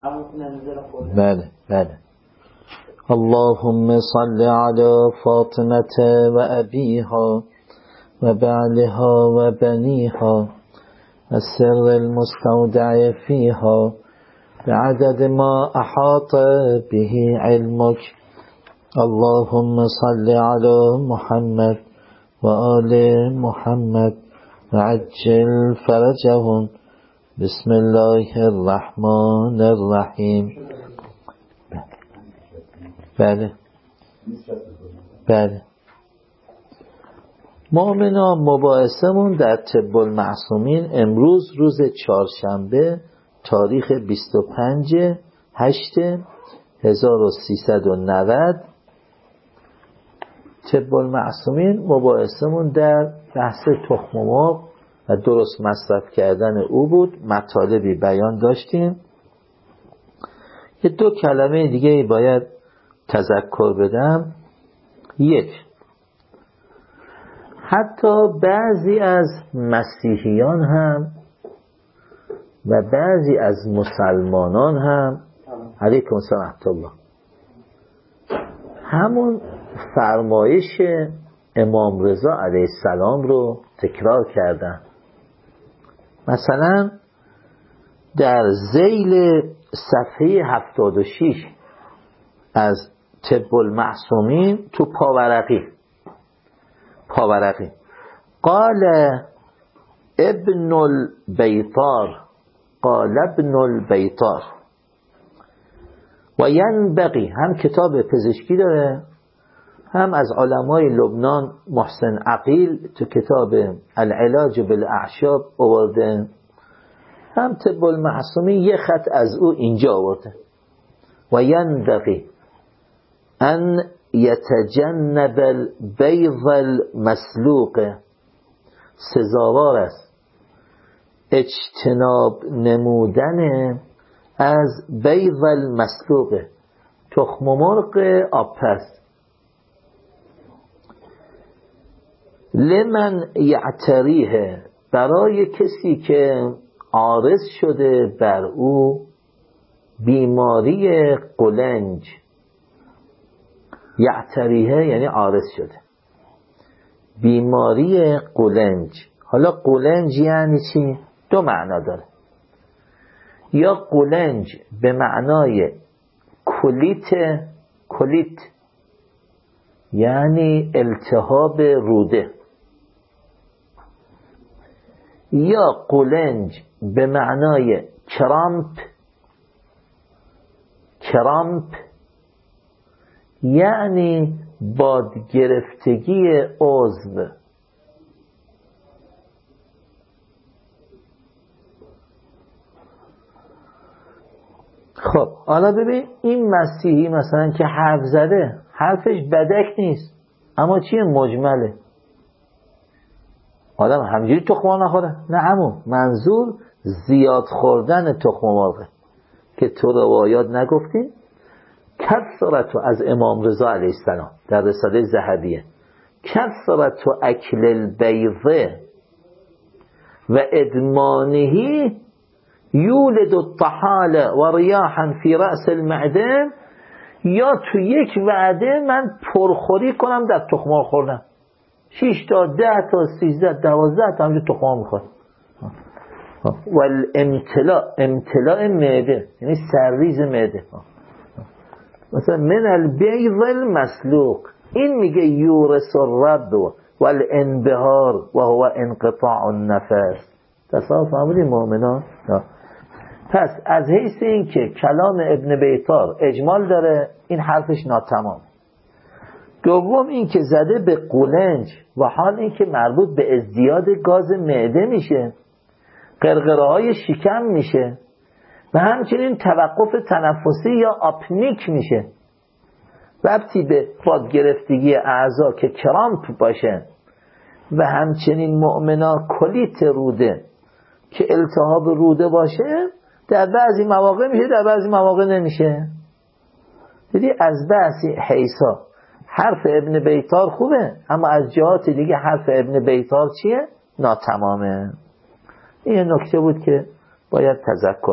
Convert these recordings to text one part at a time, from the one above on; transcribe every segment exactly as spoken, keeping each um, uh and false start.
بله بله. اللهم صل على فاطمة و ابیها و بعلها و بنیها السر المستودع فيها بعدد ما احاط به علمك. اللهم صل على محمد و آل محمد و عجل فرجهم. بسم الله الرحمن الرحیم. بله بله. مؤمنان، مباحثمون در طب المعصومین امروز روز چهارشنبه تاریخ بیست و پنج هشت هزار و سیصد و نود. طب المعصومین مباحثمون در بحث تخم مرغ و درست مصرف کردن او بود. مطالبی بیان داشتیم. یه دو کلمه دیگه باید تذکر بدم. یک، حتی بعضی از مسیحیان هم و بعضی از مسلمانان هم علیکم السلام ورحمة الله همون فرمایش امام رضا علیه السلام رو تکرار کردن. مثلا در ذیل صفحه هفتاد و شش از طب المعصومین تو پاورقی پاورقی قال ابن البیطار قال ابن البیطار و ینبغی، هم کتاب پزشکی داره، هم از علمای لبنان محسن عقیل تو کتاب العلاج بالاعشاب آورده، هم طب المعصومین یه خط از او اینجا آورده. و ینبغی ان یتجنب البیض المسلوق، سزاوار است اجتناب نمودن از بیض المسلوق، تخم مرغ آبپز. لمن یعتریه، برای کسی که عارض شده بر او بیماری قولنج. یعتریه یعنی عارض شده بیماری قولنج. حالا قولنج یعنی چی؟ دو معنا داره. یا قولنج به معنای کلیت، کلیت یعنی التهاب روده، یا قولنج به معنای کرامپ، کرامپ یعنی بادگرفتگی عضو. خب حالا ببین این مسیحی مثلا که حرف زده، حرفش بدک نیست، اما چیه؟ مجمله. آدم همجوری تخم مرغ نخوره، نه همون منظور زیاد خوردن تخم مرغ که تو روایات نگفتیم. کثرت از امام رضا علیه السلام در رساله ذهبیه، کثرت اکل البیضه و ادمانهی یولد الطحال و ریاحا فی رأس المعده. یا تو یک وعده من پرخوری کنم در تخم مرغ خوردن، شش تا ده تا سیزده دوازده تا همجور تخم مرغ میخورم. و الامتلاء، امتلاء معده یعنی سرریز معده. مثلا من البیض المسلوق، این میگه یورث الرب و الانبهار و هو انقطاع النفس. تصاف فهمیدین مؤمنان؟ پس از حیث این که کلام ابن بیطار اجمال داره، این حرفش ناتمام. دوم این که زده به قولنج و حال این که مربوط به ازدیاد گاز معده میشه، قرقره های شکم میشه و همچنین توقف تنفسی یا آپنیک میشه. ربطی به بادگرفتگی اعضا که کرامپ باشه و همچنین مؤمنا کلیت روده که التهاب روده باشه، در بعضی مواقع میشه، در بعضی مواقع نمیشه. دیدی از بعضی حیثا حرف ابن بیطار خوبه، اما از جهات دیگه حرف ابن بیطار چیه؟ ناتمامه. این نکته بود که باید تذکر بدم.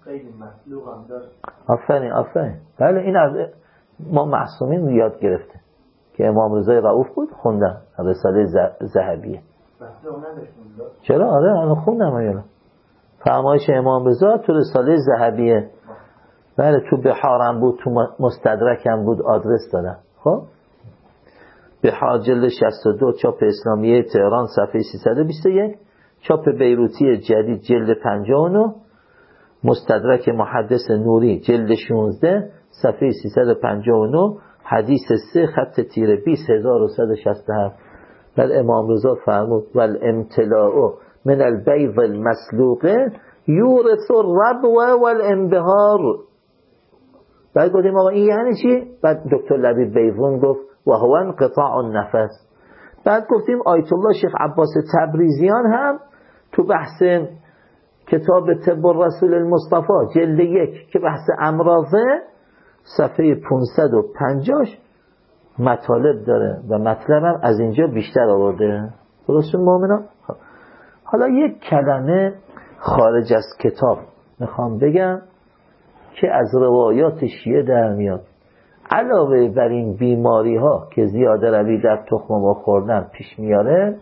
خیلی مسلوق هم داره. آفرین آفرین. بله این از ما معصومین یاد گرفته که امام رضا رؤوف بود خوندم رساله ذهبیه. مسلوق نداشتون؟ چرا؟ آره من خوندم اینا. فرمایش امام رضا تو رساله ذهبیه. بله تو بحارم بود، تو مستدرکم بود، آدرس دادم. خب بحار جلد شصت و دو چاپ اسلامیه تهران صفحه سیصد و بیست و یک، چاپ بیروتی جدید جلد پنجاه و نه، مستدرک محدث نوری جلد شانزده صفحه سیصد و پنجاه و نه، حدیث سه خط تیره بیست هزار و صد و شصت و هفت. بل امام رضا فرمود والامتلاء من البیض المسلوقه یورث الربو والانبهار. بعد گفتیم آقا این یعنی چی؟ بعد دکتر لبیب بیضون گفت و هو انقطاع النفس. بعد گفتیم آیت الله شیخ عباس تبریزیان هم تو بحث کتاب طب الرسول المصطفى جلد یک که بحث امراضه صفحه پانصد و پنجاه مطالب داره و مطلبم از اینجا بیشتر آورده. درستون مؤمنان؟ حالا یک کلمه خارج از کتاب میخوام بگم که از روایات شیعه در میاد. علاوه بر این بیماری ها که زیاده روی در تخم مرغ خوردن پیش میاره،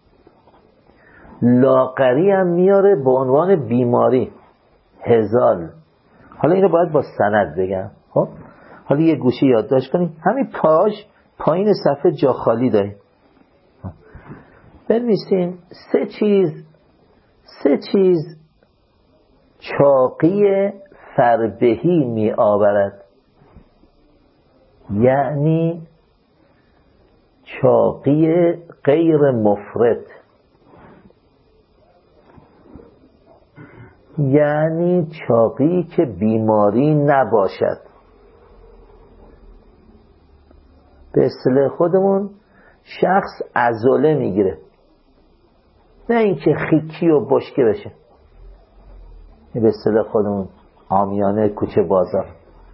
لاغری هم میاره به عنوان بیماری هزال. حالا اینو باید با سند بگم. خب حالا یه گوشه یادداشت کنیم، همین پاش پایین صفحه جا خالی داریم، بنویسیم سه چیز سه چیز چاقی فربهی می آورد، یعنی چاقی غیر مفرط، یعنی چاقی که بیماری نباشد. به اصطلاح خودمون شخص عضله میگیره، نه اینکه خیکی و بشکه بشه. به اصطلاح خودمون عامیانه کوچه بازار.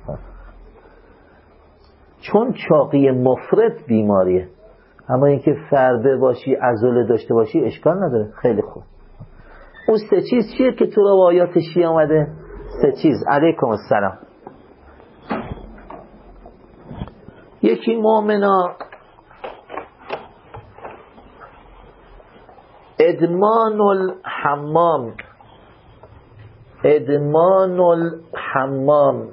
چون چاقی مفرط بیماریه، اما اینکه فربه باشی عضله داشته باشی اشکال نداره. خیلی خوب. اون سه چیز چیه که تو روایات شیعه آمده؟ سه چیز. علیکم السلام. یکی مؤمنا ادمان الحمام، ادمان الحمام،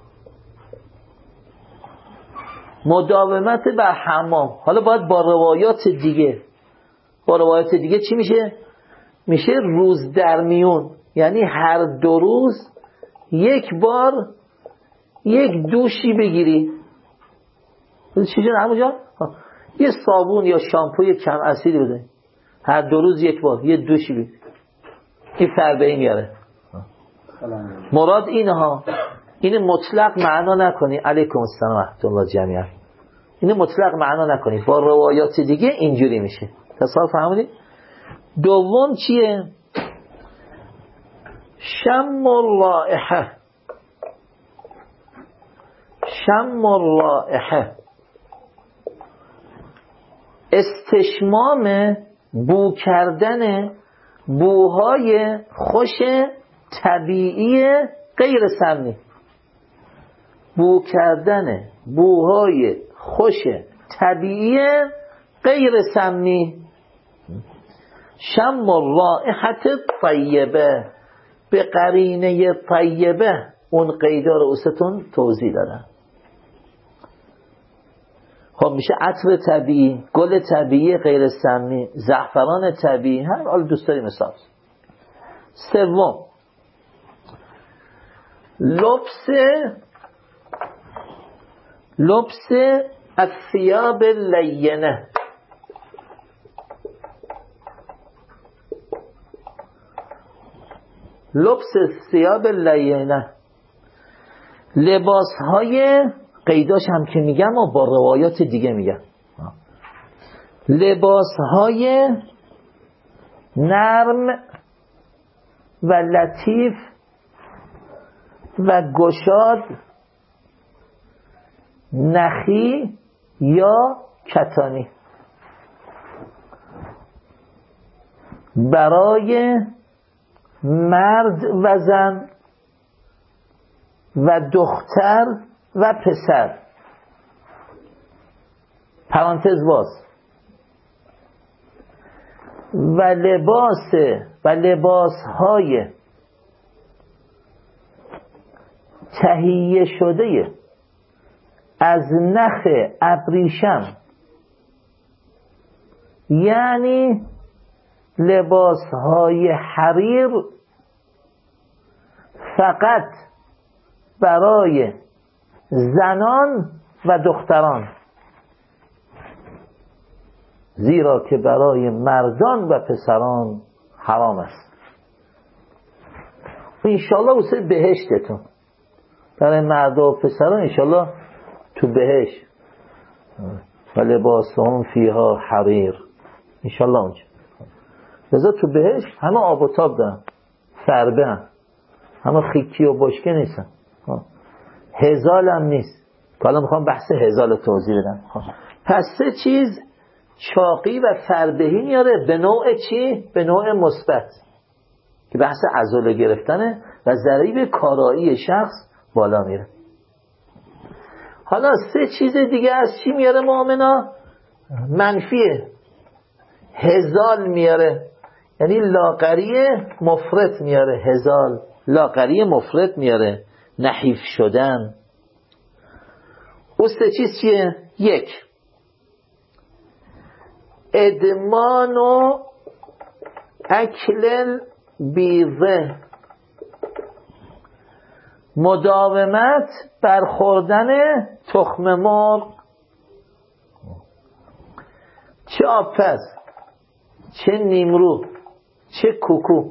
مداومت بر حمام. حالا باید با روایات دیگه، با روایات دیگه چی میشه؟ میشه روز در میون، یعنی هر دو روز یک بار یک دوشی بگیری. چی شد همونجا؟ یه صابون یا شامپوی کم اسیدی بده، هر دو روز یک بار یه دوشی بگیری. این فربهی میاره. مراد اینها. این مطلق معنا نکنی. علیکم السلام و رحمت الله جمیعا. این مطلق معنا نکنی، با روایات دیگه اینجوری میشه. تصور فهمیدی؟ دوم چیه؟ شم الرائحه، شم الرائحه، استشمام بو کردن بوهای خوش طبیعی غیر سمی، بو کردن بوهای خوش طبیعی غیر سمی. شم الرائحه طیبه، به قرینه طیبه. اون قیدا رو اوستون توضیح دادن. خب میشه عطر طبیعی، گل طبیعی غیر سمی، زعفران طبیعی، هر حال دوست داری مثال. سوم لبس لبس الثياب اللینه، لبس الثياب اللینه، لباس های قیداش هم که میگم و با روایات دیگه میگم، لباس های نرم و لطیف و گشاد، نخی یا کتانی، برای مرد و زن و دختر و پسر، پرانتز باز، و لباس و لباس های تهیه شده از نخ ابریشم، یعنی لباس های حریر فقط برای زنان و دختران، زیرا که برای مردان و پسران حرام است. انشالله واسه بهشتتون، برای مرد و پسران انشالله تو بهشت، و لباسهم فیها حریر، انشالله اونجا. لذا تو بهشت همه آب و تاب دارن، فربه هم، همه خیکی و بشکه نیستن، هزال هم نیست. حالا میخوام بحث هزال توضیح بدم. پس سه چیز چاقی و فربهی میاره به نوع چی؟ به نوع مثبت، که بحث عضله گرفتنه و ضریب کارایی شخص بالا میره. حالا سه چیز دیگه از چی میاره مؤمنا؟ منفیه. هزال میاره، یعنی لاغری مفرط میاره. هزال لاغری مفرط میاره، نحیف شدن. اون سه چیز چیه؟ یک، ادمان و اکل بیضه، مداومت بر خوردن تخم مرغ، چه آبپز، چه نیمرو، چه کوکو.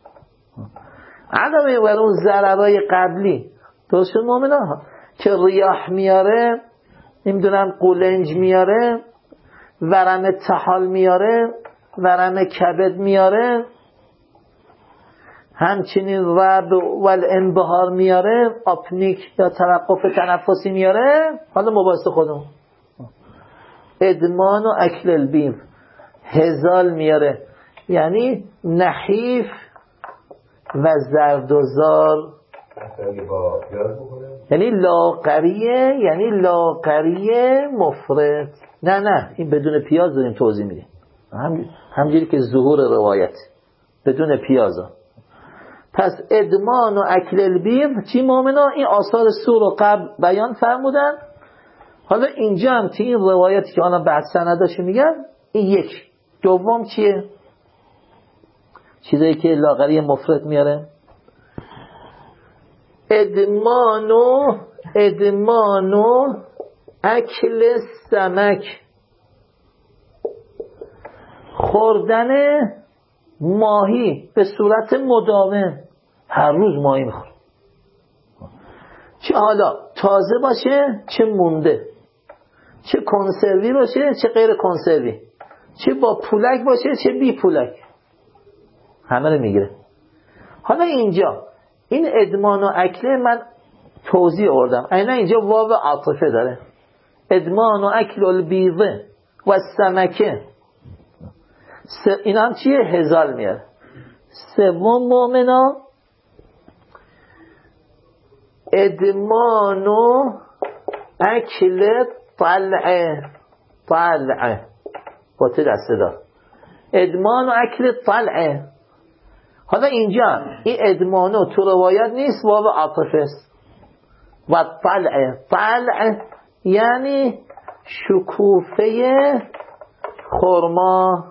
علاوه بر اون ضررهای قبلی درست شد مؤمنا، که ریاح میاره، نمیدونم قولنج میاره، ورم طحال میاره، ورم کبد میاره، همچنین رب و الانبهار میاره، آپنیک یا توقف تنفسی میاره. حالا مباحثه خودمون، ادمان و اکل البیض. هزال میاره یعنی نحیف و زردوزار، یعنی لاغریه، یعنی لاغریه مفرط. نه نه این بدون پیاز داریم توضیح میدیم، هم همجوری که ظهور روایت بدون پیازا. پس ادمان و اکل البیض چی مؤمنا؟ این آثار سور و قبل بیان فرمودن. حالا اینجا هم که این روایتی که آنها بعد سنداشو میگن، این یک. دوم چیه؟ چیزایی که لاغری مفرط میاره، ادمانو ادمانو اکل سمک، خوردن ماهی به صورت مداوم، هر روز ماهی میخوره، چه حالا تازه باشه چه مونده، چه کنسروی باشه چه غیر کنسروی، چه با پولک باشه چه بی پولک، همه رو میگیره. حالا اینجا این ادمان و اکله من توضیح آوردم، اینا اینجا واو عاطفه داره. ادمان و اکل البیضه و سمکه، این هم چیه؟ هزال میاره. سوم مؤمنا ادمان و اکل طلعه، طلعه با ته دسته دار، ادمان و اکل طلعه. حالا اینجا این ادمانو تو روایت نیست، واو عاطفه است. و طلعه، طلعه یعنی شکوفه خرما.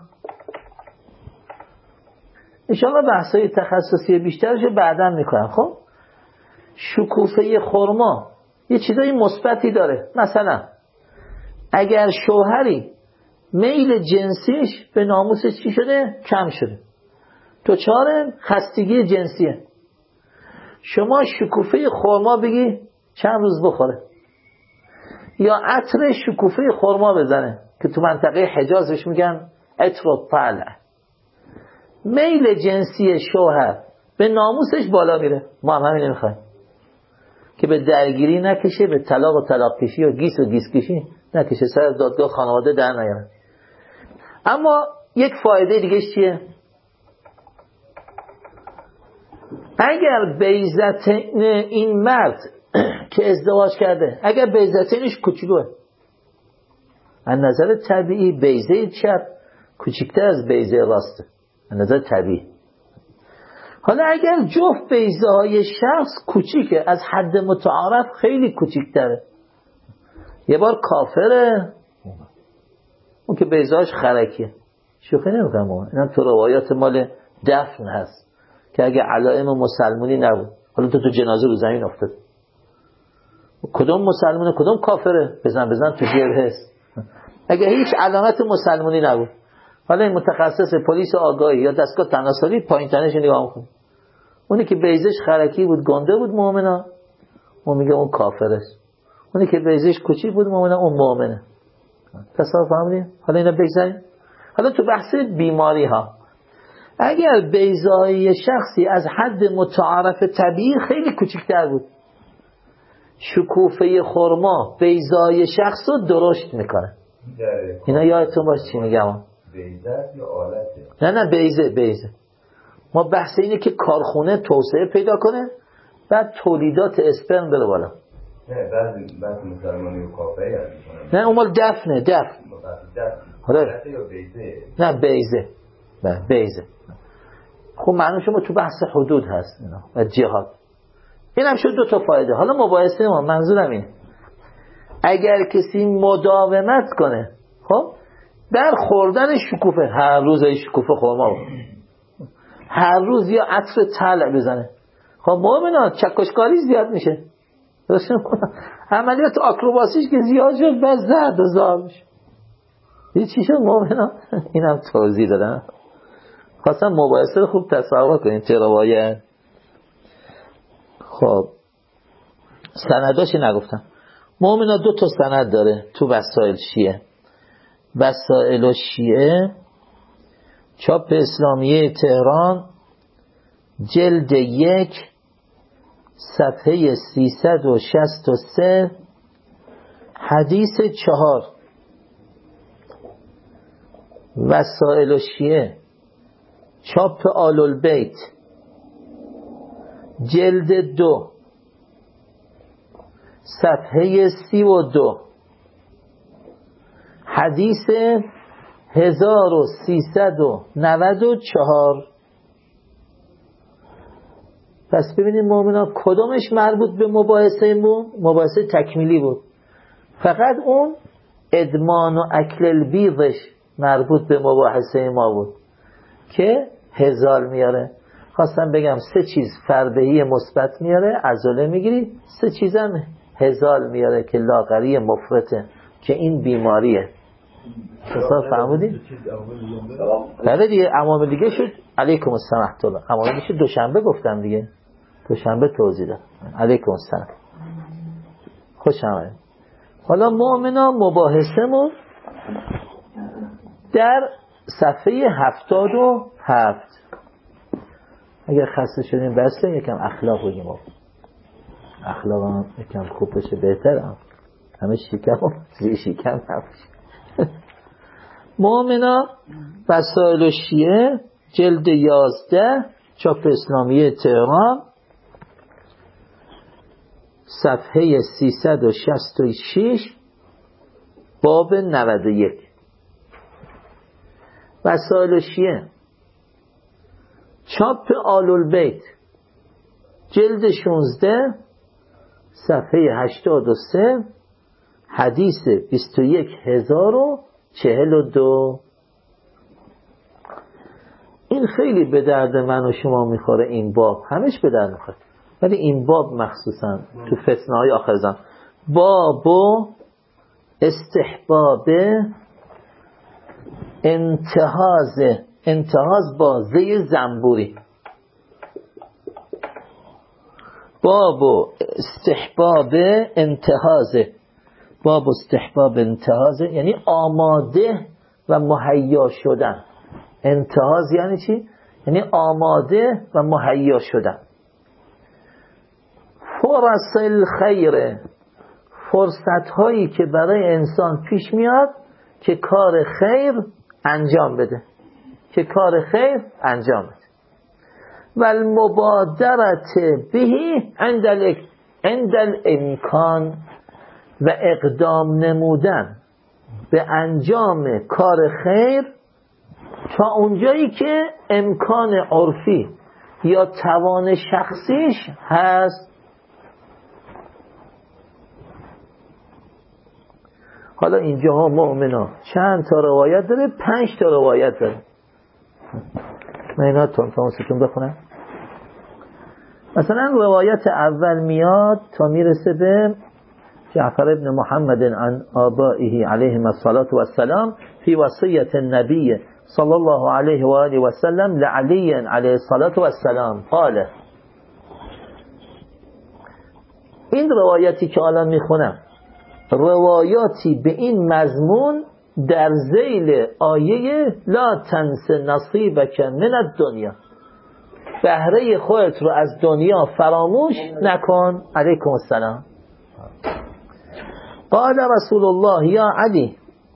انشاءالله بحثای تخصصی بیشترشو بعداً میکنم. خب شکوفه خرما یه چیزای مثبتی داره. مثلا اگر شوهری میل جنسیش به ناموسش چی شده؟ کم شده، تو چاره خستگی جنسیه، شما شکوفه خرما بگی چند روز بخوره، یا عطر شکوفه خرما بزنه که تو منطقه حجازش میگن عطر الطلع. میل جنسی شوهر به ناموسش بالا میره. ما هم همین نمیخوایم که به درگیری نکشه، به طلاق و طلاق کشی و گیس و گیس کشی نکشه، سر دادگاه خانواده در نیاره. اما یک فایده دیگه چیه؟ اگر بیزت این مرد که ازدواج کرده اگر بیضتینش کوچولوه، از نظر طبیعی بیضه چپ کوچکتر از بیضه راسته از نظر طبیعی. حالا اگر جفت بیضه های شخص کوچیکه، از حد متعارف خیلی کوچکتره، یه بار کافره، اون که بیضه هاش خرکیه، شوخی نمیکنم، اینا تو روایات مال دفن هست که اگه علائم مسلمونی نبود، حالا تو تو جنازه رو زمین افتاد، کدوم مسلمونه کدوم کافره، بزن بزن تو جبهه هست، اگه هیچ علامت مسلمونی نبود، حالا این متخصص پلیس آگاهی یا دستگاه تناسلی پایین تنش نگاه میکنه، اونی که بیضش خرکی بود گنده بود مؤمنا، اون میگه اون کافر است، اونی که بیضش کوچیک بود مؤمنا اون مؤمنه. تصور فهمیدین؟ حالا اینا بگذاریم. حالا تو بحث بیماری ها، اگر بیضای شخصی از حد متعارف طبیعی خیلی کوچکتر بود، شکوفه خرما بیضای شخص رو درشت میکنه. اینا یادتون باشه چی میگم؟ بیضه یا آلته؟ نه نه بیضه بیضه. ما بحث اینه که کارخونه توسعه پیدا کنه بعد تولیدات اسپرم بره بالا. نه بعضی بعضی مسلمانی و کافری هست. نه اون مال دفنه دفن. حالا یا بیضه؟ نه بیضه. نه بیضه. خب معنی شما تو بحث حدود هست اینا و جهاد. اینم شد دو تا فایده. حالا مباحثه ما منظورم اینه اگر کسی مداومت کنه خب در خوردن شکوفه، هر روز ای شکوفه خورما بود، هر روز یا عطر طلع بزنه، خب مؤمنان چکشکاری زیاد میشه، عملیات آکروباسیش که زیاد شد بس زرد و زار میشه. یه چی شد مؤمنان؟ اینم توضیح دادم، خواستم مباحثه رو خوب تصور کنید چه روایت. خب سنداشی نگفتم. مؤمنا دو تا سند داره تو وسائل شیعه. وسائل شیعه چاپ اسلامیه تهران جلد یک صفحه سیصد و شصت و سه حدیث چهار. وسائل شیعه چاپ آل البیت جلد دو صفحه سی و دو حدیث هزار و سیصد و نود و چهار. پس ببینید مؤمنان کدومش مربوط به مباحثه مون؟ مباحثه تکمیلی بود، فقط اون ادمان و اکل البیضش مربوط به مباحثه ما بود که هزار میاره. خواستم بگم سه چیز فربهی مثبت میاره، عضله میگیری، سه چیزم هزار میاره که لاغری مفرطه که این بیماریه. تصور فهمودی؟ بله دیگه عوامل دیگه شد. علیکم السلام الله. عوامل شد دوشنبه گفتم دیگه، دوشنبه توضیح دادم. علیکم السلام، خوش آمدید. حالا مؤمنا مباحثمون در صفحه هفتاد و هفت. اگر خسته شدیم بسته یکم اخلاق بگیم، اخلاق هم یکم خوب بشه بهتر، هم همه شیکم زیر شیکم نباشه. مؤمنا وسائل شیعه جلد یازده چاپ اسلامیه تهران صفحه سیصد و شصت و شش باب نود و یک. وسائل شیعه چاپ آل البیت جلد شانزده صفحه هشتاد و سه حدیث بیست و یک هزار و چهل و دو. این خیلی به درد من و شما میخوره، این باب همش به درد میخوره، ولی این باب مخصوصا تو فتنه های آخر زمان. باب استحباب انتهاز انتهاز با زی زنبوری. باب استحباب انتهاز باب استحباب انتهاز یعنی آماده و مهیا شدن. انتهاز یعنی چی؟ یعنی آماده و مهیا شدن. فرص الخیر، فرصت هایی که برای انسان پیش میاد که کار خیر انجام بده که کار خیر انجام بده. و المبادرت بهی عند عند الامکان و اقدام نمودن به انجام کار خیر تا اونجایی که امکان عرفی یا توان شخصیش هست. حالا اینجاها مؤمنا چند تا روایت داره؟ پنج تا روایت داره. من اینا تون تون ستون بخونم. مثلا روایت اول میاد تا میرسه به جعفر ابن محمد عن آبائه علیهم الصلاة والسلام فی وصیت النبی صلی الله علیه و آله و سلم لعلی علیه الصلاة والسلام قال. این روایتی که الان میخونم روایاتی به این مضمون در ذیل آیه لا تنس نصیبک من الدنیا، بهره خودت رو از دنیا فراموش نکن. علیکم السلام. قال رسول الله یا علی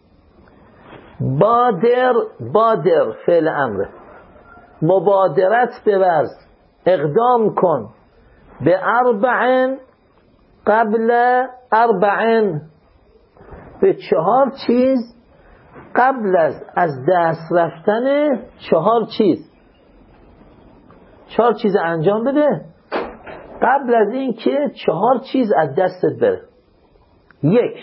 بادر، بادر فعل امر، مبادرت بورز، اقدام کن به اربعن قبل اربعن، به چهار چیز قبل از از دست رفتن چهار چیز. چهار چیز انجام بده قبل از این که چهار چیز از دستت بره. یک،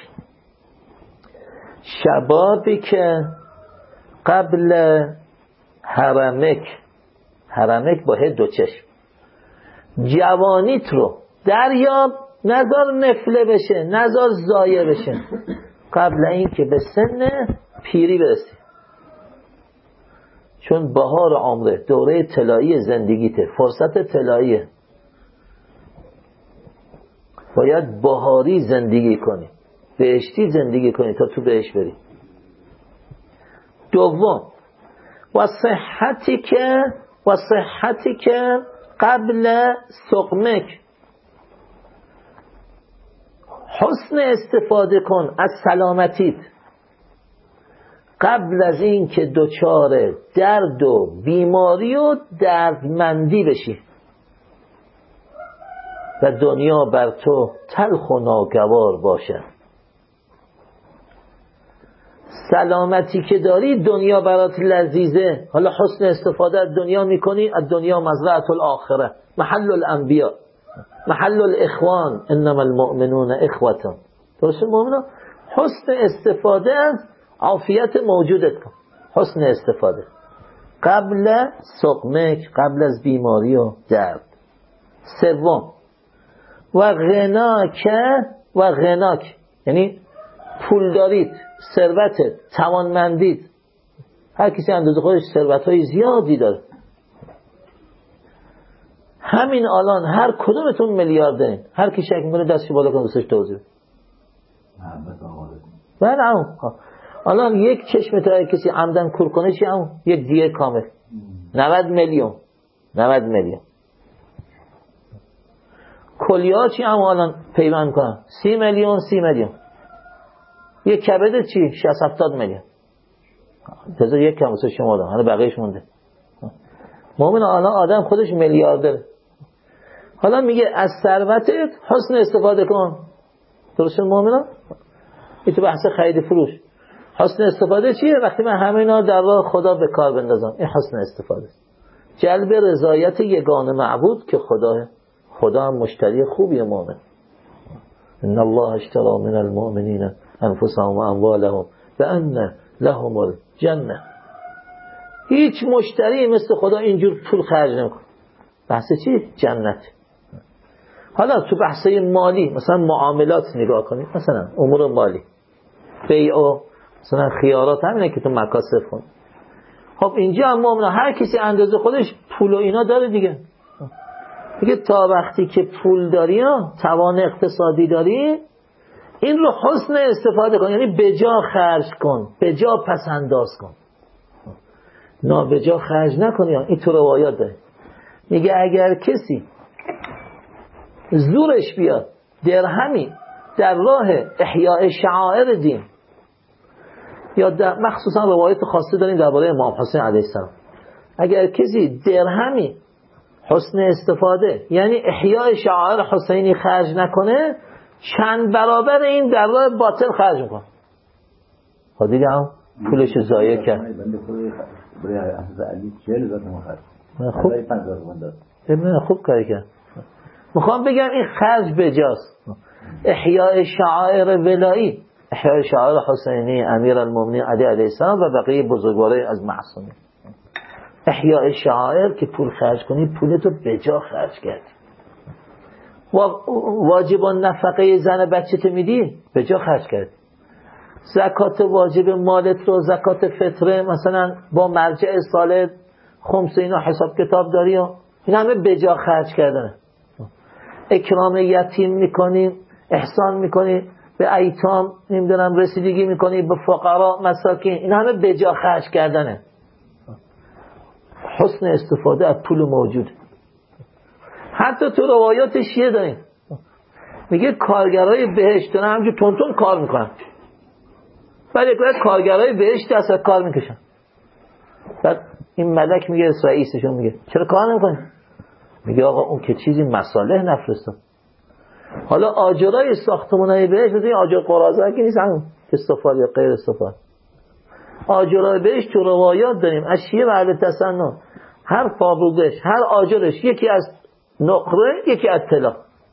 شبابی که قبل حرمک، حرمک با دو چشم، جوانیت رو دریاب، نذار نفله بشه، نذار ضایع بشه قبل این که به سن پیری برسی. چون بهار عمره، دوره طلایی زندگیته، فرصت طلاییه، باید بهاری زندگی کنی، بهشتی زندگی کنی تا تو بهش بری. دوم، و صحتی که و صحتی که قبل سقمک، حسن استفاده کن از سلامتیت قبل از این که دچار درد و بیماری و دردمندی بشی و دنیا بر تو تلخ و ناگوار باشه. سلامتی که داری دنیا برات لذیذه، حالا حسن استفاده از دنیا میکنی. از دنیا مزرعة الاخره، محل الانبیاء، محل الاخوان، انما المؤمنون اخوة. درسته مؤمنان؟ حسن استفاده از عافیت موجودت کن، حسن استفاده قبل سقمک، قبل از بیماری و درد. سوم، و غناک و غناک یعنی پول دارید، ثروتت، توانمندید. هر کسی اندازه خودش ثروت‌های زیادی داره. همین الان هر کدومتون میلیاردرین، هر کی شک می‌کنه دستش بالا کنه دوستش توضیح بده. نه الان یک چشم تو کسی عمدن کور کنه چی هم؟ یک دیه کامل نود میلیون نود میلیون. کلیه چی هم الان پیوند کنن سی میلیون سی میلیون. یک کبد چی شصت هفتاد میلیون. تازه یک کم واسه شما دارم، حالا بقیه‌اش مونده. مؤمن الان آدم خودش میلیاردره. حالا میگه از ثروتت حسن استفاده کن. درسته مؤمنا؟ این تو بحث خرید فروش. حسن استفاده چیه؟ وقتی من همه اینا در راه خدا به کار بندازم، این حسن استفاده است. جلب رضایت یگانه معبود که خدا خدا هم مشتری خوبیه مؤمن. ان الله اشترى من المؤمنین انفسهم و اموالهم بان لهم الجنه. هیچ مشتری مثل خدا اینجور پول خرج نمیکنه. بحث چی؟ جنت. حالا تو بحثای مالی مثلا معاملات نگاه کنید، مثلا امور مالی، بیع و مثلا خیارات، همینه که تو مکاسب کن. خب اینجا هم مؤمن هر کسی اندازه خودش پول و اینا داره دیگه. میگه تا وقتی که پول داری، توان اقتصادی داری، این رو حسن استفاده کن، یعنی به جا خرج کن، به جا پس انداز کن، نه به جا خرج نکنی. این تو روایات داره. میگه اگر کسی زورش بیاد درهمی در راه احیاء شعائر دین، یا در مخصوصا روایت خاصه داریم درباره امام حسین علیه السلام، اگر کسی درهمی حسن استفاده یعنی احیای شعائر حسینی خرج نکنه، چند برابر این در راه باطل خرج میکنه. خب دیگه هم پولش ضایع کرد. خوب خوب کاری کرد. میخوام بگم این خرج بجاست. احیای شعائر ولایی، احیای شعائر حسینی، امیرالمومنین علی علیه السلام و بقیه بزرگوارای از معصومین. احیای شعائر که پول خرج کنی، پولتو بجا خرج کردی. واجب نفقه زن بچه تو میدی، بجا خرج کردی. زکات واجب مالت رو، زکات فطره مثلا با مرجع صالح خمس اینا حساب کتاب داری و این همه بجا خرج کردنه. اکرام یتیم میکنی، احسان میکنی به ایتام، نمیدونم رسیدگی میکنی به فقرا مساکین، این همه بجا خرج کردنه. حسن استفاده از پول موجود. حتی تو روایات شیعه داریم میگه کارگرای بهشت دارن همجور تون تون کار میکنن، ولی یک کارگرای بهشت اصلا کار میکشن. بعد این ملک میگه رئیسشون میگه چرا کار نمیکنی؟ میگه آقا اون که چیزی مصالح نفرستاد. حالا آجرای ساختمانای بهشت، این آجر قرازه که نیست، همون استفاده یا غیر استفاده. آجرای بهشت تو روایات داریم از شیعه و اهل تسنن، هر فابوگش، هر آجرش یکی از نقره، یکی از طلا.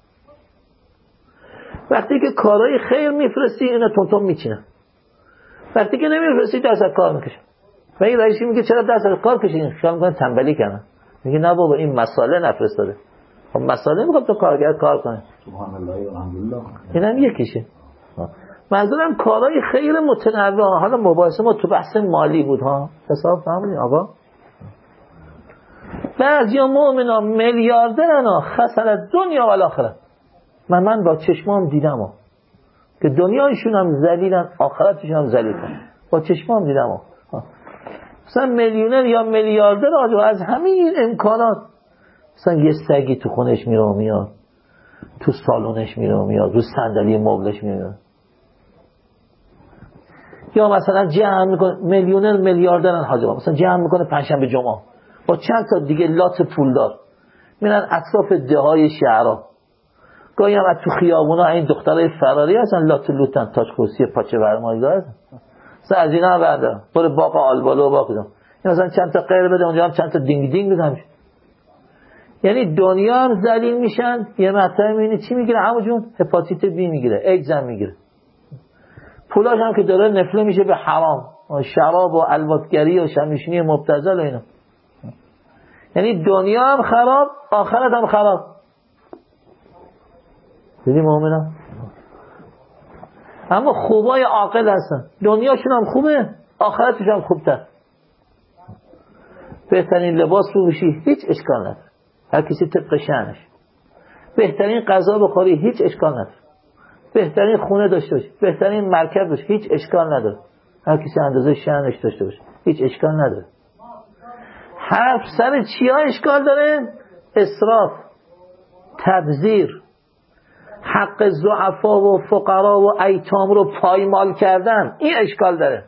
وقتی که کارهای خیر میفرستی اینا تون تون میچینن، وقتی که نمیفرستی دست از کار میکشن. و این رئیسی میگه چرا دست از کار کشیدین؟ خیال میکنن تنبلی کردن. میگه نه بابا این مساله نفرستاده. خب مساله میخواد تو کارگر کار کنه. سبحان الله و الحمدلله. اینم یکیشه. منظورم کارهای خیر متنوع. حالا مباحثه ما تو بحث مالی بود ها. حساب فهمیدین آقا؟ بعضیا مؤمنا میلیاردرن ها، خسر دنیا و آخرت. من من با چشمام دیدم ها که دنیایشون هم ذلیلن، آخرتشون هم ذلیلن. با چشمام دیدم ها. مثلا میلیونر یا میلیاردر آجو از همین امکانات مثلا یه سگی تو خونش میره و میاد، تو سالونش میره و میاد، رو صندلی مبلش میاد. یا مثلا جمع میکنه میلیونر میلیاردرن حاجا، مثلا جمع میکنه پنجشنبه جمعه با چند تا دیگه لات پولدار میرن اطراف دههای شهرها. گاهی هم تو خیابونا این دخترای فراری هستن، لات لوتن، تاج کرسی پاچه برمایی دارن. مثلا از اینا بعدا برو باغ آلبالو باغ بدم، مثلا چند تا غیر بده اونجا هم چند تا دینگ دینگ بزنم. یعنی دنیا هم ذلیل میشن. یه مطلب میبینی چی میگیره عمو جون؟ هپاتیت بی میگیره، ایدز هم میگیره. پولاش هم که داره نفله میشه به حرام، شراب و الواتگری و شمیشنی مبتذل و اینا. یعنی دنیا هم خراب، آخرت هم خراب. دیدی مؤمنم؟ اما خوبای عاقل هستن، دنیاشون هم خوبه، آخرتشون هم خوبتر. بهترین لباس بپوشی هیچ اشکال نداره، هر کسی طبق شأنش. بهترین غذا بخوری هیچ اشکال نداره. بهترین خونه داشته باشی، بهترین مرکب داشته، هیچ اشکال نداره. هر کسی اندازه شأنش داشته باشه، هیچ اشکال نداره. حرف سر چیا اشکال داره؟ اسراف، تبذیر، حق ضعفا و فقرا و ایتام رو پایمال کردن، این اشکال داره.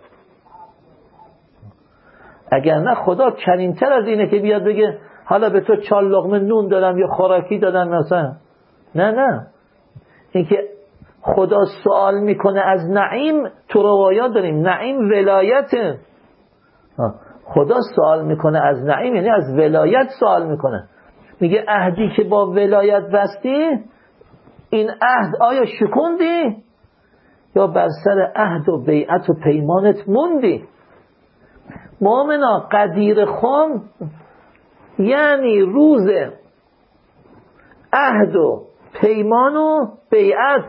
اگر نه خدا کریمتر از اینه که بیاد بگه حالا به تو چهار لقمه نون دادم یا خوراکی دادن مثلا. نه نه، این که خدا سوال میکنه از نعیم، تو روایات داریم نعیم ولایته. خدا سوال میکنه از نعیم یعنی از ولایت سوال میکنه. میگه عهدی که با ولایت بستی، این عهد آیا شکوندی یا بر سر عهد و بیعت و پیمانت موندی؟ مؤمنا قدیر خم یعنی روز عهد و پیمان و بیعت،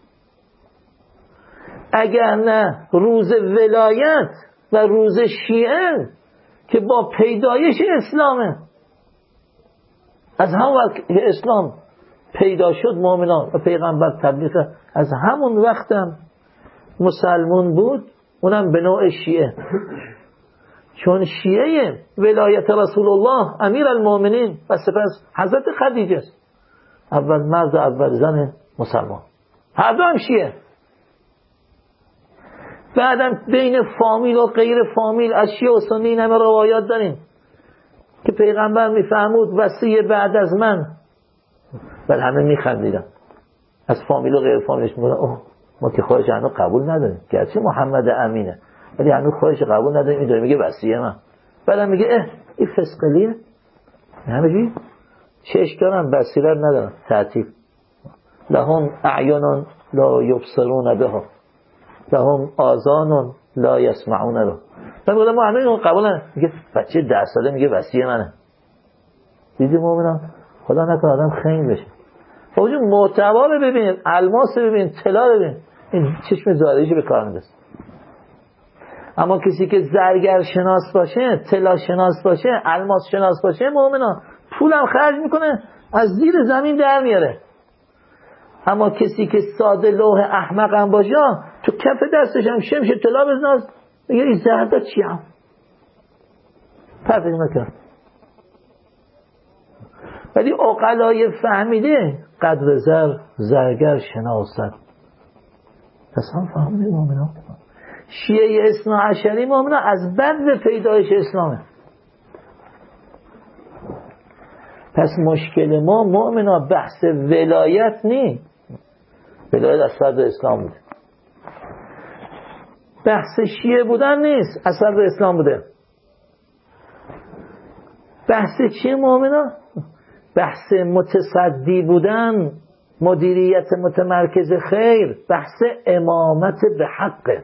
اگر نه روز ولایت و روز شیعه که با پیدایش اسلامه. از همون وقت که اسلام پیدا شد مؤمنان و پیغمبر تبلیغ، از همون وقتم مسلمون بود، اونم به نوع شیعه. چون شیعه ولایت رسول الله امیر المؤمنین و سپس حضرت خدیجه است، اول مرد و اول زن مسلمان، هر دو هم شیعه. بعدم بین فامیل و غیر فامیل از شیعه و سنی این همه روایات داریم. که پیغمبر میفهمود وصیه بعد از من. ولی همه میخندیدن از فامیل و غیر فامیلش، میگن اوه ما که خواهش هنوز قبول نداریم، گرچه محمد امینه ولی هنوز خواهش قبول نداریم. این داره میگه وصیه من، بعدم میگه اه این فسقلیه. همینجوری چشم دارن بصیرت ندارن. تعطیل. لهم اعیان لا یبصرون بها لهم آذان لا یسمعون بها. من میگم ما همه اینو قبول نداریم. میگه بچه ده ساله میگه وصیه منه. دیدی مومنان خدا نکنه آدم خنگ بشه. اونجا محتوا رو ببین، الماس رو ببین، طلا رو ببین، این چشم ظاهریشو به کار میندازه. اما کسی که زرگر شناس باشه، طلا شناس باشه، الماس شناس باشه، مؤمنا پولم خرج میکنه از زیر زمین در میاره. اما کسی که ساده لوح احمق هم باشه، تو کف دستش هم شمش طلا بزنه، میگه این زردا چی هم فرقی نمیکنه. ولی عقلای فهمیده قدر زر زرگر شناسد. پس هم فهمیده مؤمنان. شیعه اثنا عشری مؤمنان از بد پیدایش اسلامه. پس مشکل ما مؤمنان بحث ولایت نی، ولایت از صدر اسلام بوده. بحث شیعه بودن نیست، از صدر اسلام بوده. بحث چیه مؤمنان؟ بحث متصدی بودن، مدیریت متمرکز خیر، بحث امامت به حقه.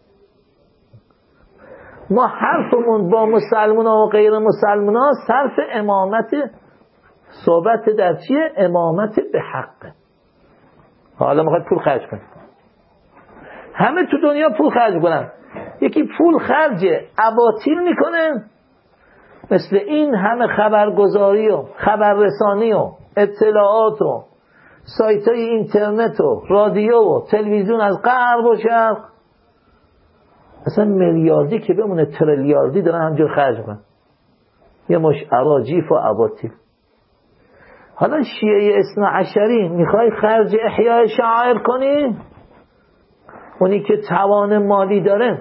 ما حرفمون با مسلمان و غیر مسلمان ها صرف امامت، صحبت در چیه؟ امامت به حقه. حالا میخواد پول خرج کنه، همه تو دنیا پول خرج کنن. یکی پول خرج اباطیل میکنه، مثل این همه خبرگزاری و خبررسانی و اطلاعات و سایت های اینترنت و رادیو و تلویزیون از غرب و شرق، اصلا میلیاردی که بمونه تریلیاردی دارن همجور خرج کنن، یه مش اراجیف و اباطیل. حالا شیعه اثنا عشری میخوای خرج احیای شعائر کنی؟ اونی که توان مالی داره،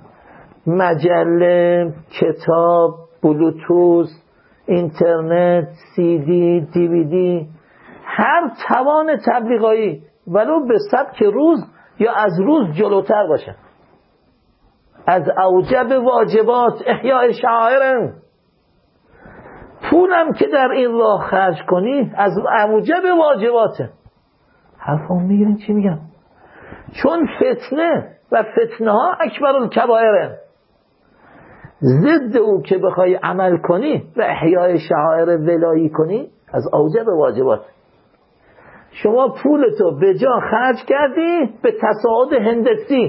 مجله، کتاب، بلوتوث، اینترنت، سی دی، دی وی دی، هر توان تبلیغایی ولو به سبک روز یا از روز جلوتر باشه، از اوجب واجبات احیای شعائر، پولم که در این راه خرج کنی از اوجب واجباته. حرفم میگیرین چی میگم؟ چون فتنه و فتنه ها اکبر الکبائره. ضد او که بخوای عمل کنی و احیای شعائر ولایی کنی از اوجب واجبات. شما پولتو به جا خرج کردی به تصاعد هندسی،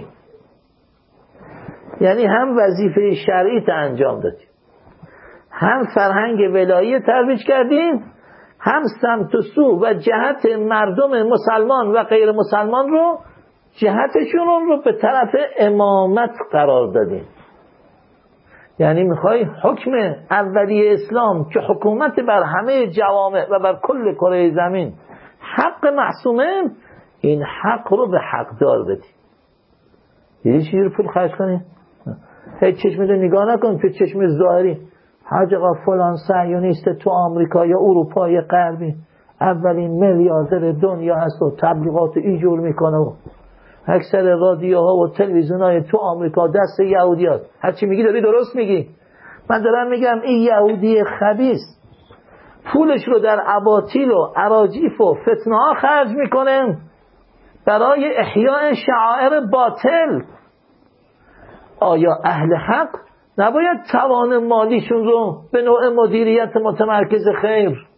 یعنی هم وظیفه شرعی تا انجام دادی، هم فرهنگ ولایی ترویج کردی، هم سمت و سو و جهت مردم مسلمان و غیر مسلمان رو، جهتشون رو به طرف امامت قرار دادی. یعنی میخوای حکم اولی اسلام که حکومت بر همه جوامع و بر کل کره زمین حق معصومه، این حق رو به حقدار بدی. یه چیزی رو پول خرج کنی؟ هیچ چشم رو نگاه نکن تو چشم ظاهری. حاج آقا فلان صهیونیست تو آمریکا یا اروپا یا غربی اولین میلیاردر دنیا هست و تبلیغات ایجور میکنه و اکثر رادیوها و تلویزیونای تو آمریکا دست یهودی هست. هرچی میگی داری درست میگی. من دارم میگم این یهودی خبیث پولش رو در اباطیل و اراجیف و فتنه ها خرج میکنه برای احیاء شعائر باطل. آیا اهل حق نباید توان مالیشون رو به نوع مدیریت متمرکز خیر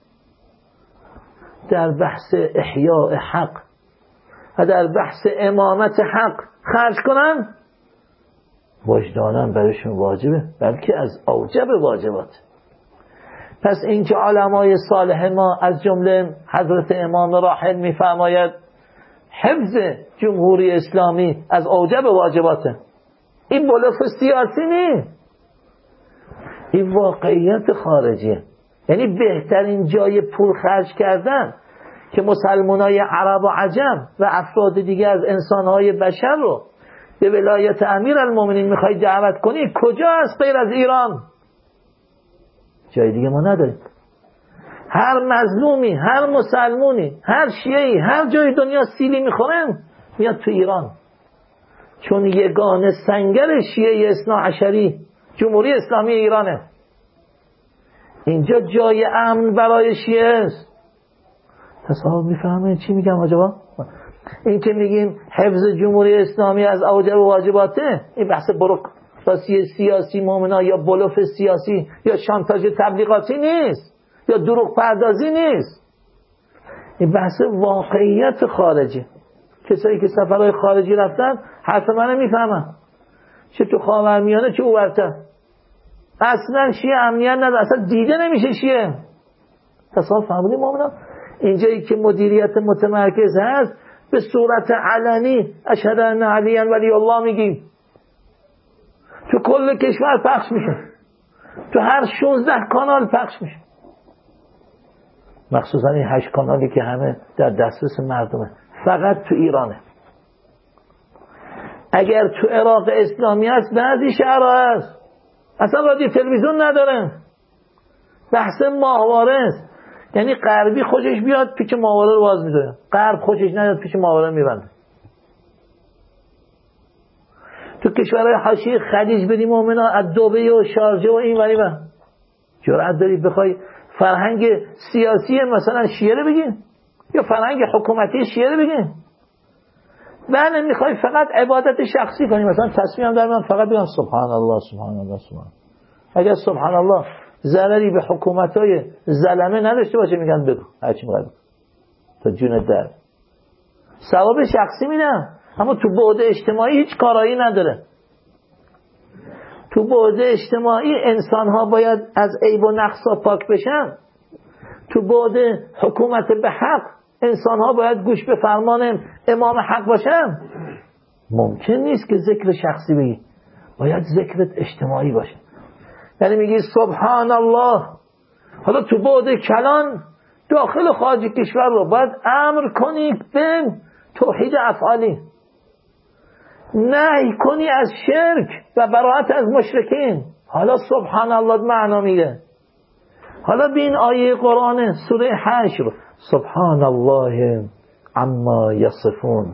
در بحث احیاء حق و در بحث امامت حق خرج کنن؟ وجدانم برشون واجبه، بلکه از اوجب واجبات. پس اینکه علمای صالح ما از جمله حضرت امام راحل میفرماید حفظ جمهوری اسلامی از اوجب واجباته، این بلوف سیاسی نیست، این واقعیت خارجیه. یعنی بهترین جای پول خرج کردن که مسلمانای عرب و عجم و افراد دیگه از انسانهای بشر رو به ولایت امیرالمومنین میخوای دعوت کنی، کجا است غیر از ایران؟ جای دیگه ما نداریم. هر مظلومی، هر مسلمونی، هر شیعی، هر جای دنیا سیلی میخورن میاد تو ایران، چون یگانه سنگر شیعه اثنا عشری جمهوری اسلامی ایرانه. اینجا جای امن برای شیعه است. تصاحب میفهمه چی میگم آجابا؟ این که میگیم حفظ جمهوری اسلامی از اوجب و واجباته، این بحث بروکراسی سیاسی مومنا یا بلوف سیاسی یا شانتاژ تبلیغاتی نیست یا دروغ پردازی نیست. این بحث واقعیت خارجی. کسایی که سفرهای خارجی رفتن حرف منو میفهمن، چه تو خاورمیانه چه اورتر. اصلا شیعه امنیت نداره، اصلا دیده نمیشه شیعه. تصاحب فهمیدیم مومنا؟ اینجایی که مدیریت متمرکز هست به صورت علنی اشهد ان علی ولی الله میگیم، تو کل کشور پخش میشه، تو هر شانزده کانال پخش میشه، مخصوصا این هشت کانالی که همه در دسترس مردمه. فقط تو ایرانه. اگر تو عراق اسلامی هست بعضی شهرها هست اصلا رادیو تلویزیون ندارن، بحث ماهواره است. یعنی غربی خوشش بیاد پیچ ماهواره رو باز می‌ذاره، غرب خوشش نیاد پیچ ماهواره میبنده. تو کشورهای حاشیه خلیج بریم مومنا، از دبی و شارجه و این وری و جرأت دارید بخوای فرهنگ سیاسی مثلا شیعه رو بگین یا فرهنگ حکومتی شیعه رو بگین؟ من میخوای فقط عبادت شخصی کنی، مثلا تصمیم دارم من فقط بگم سبحان الله سبحان الله سبحان الله. اگر سبحان الله ضرری به حکومتای ظلمه نداشته باشه میگن بگو، هرچی میخوای تا جون در. ثواب شخصی میدم، اما تو بعد اجتماعی هیچ کارایی نداره. تو بعد اجتماعی انسان‌ها باید از عیب و نقص‌ها پاک بشن. تو بعد حکومت به حق انسان‌ها باید گوش به فرمان امام حق باشن. ممکن نیست که ذکر شخصی بگی، باید ذکرت اجتماعی باشه. یعنی میگی سبحان الله، حالا تو بعد کلان داخل و خارج کشور رو باید امر کنی به توحید افعالی، نهی کنی از شرک و براءت از مشرکین. حالا سبحان الله معنا میده. حالا بین آیه قرآن سوره حشر سبحان الله عما یصفون،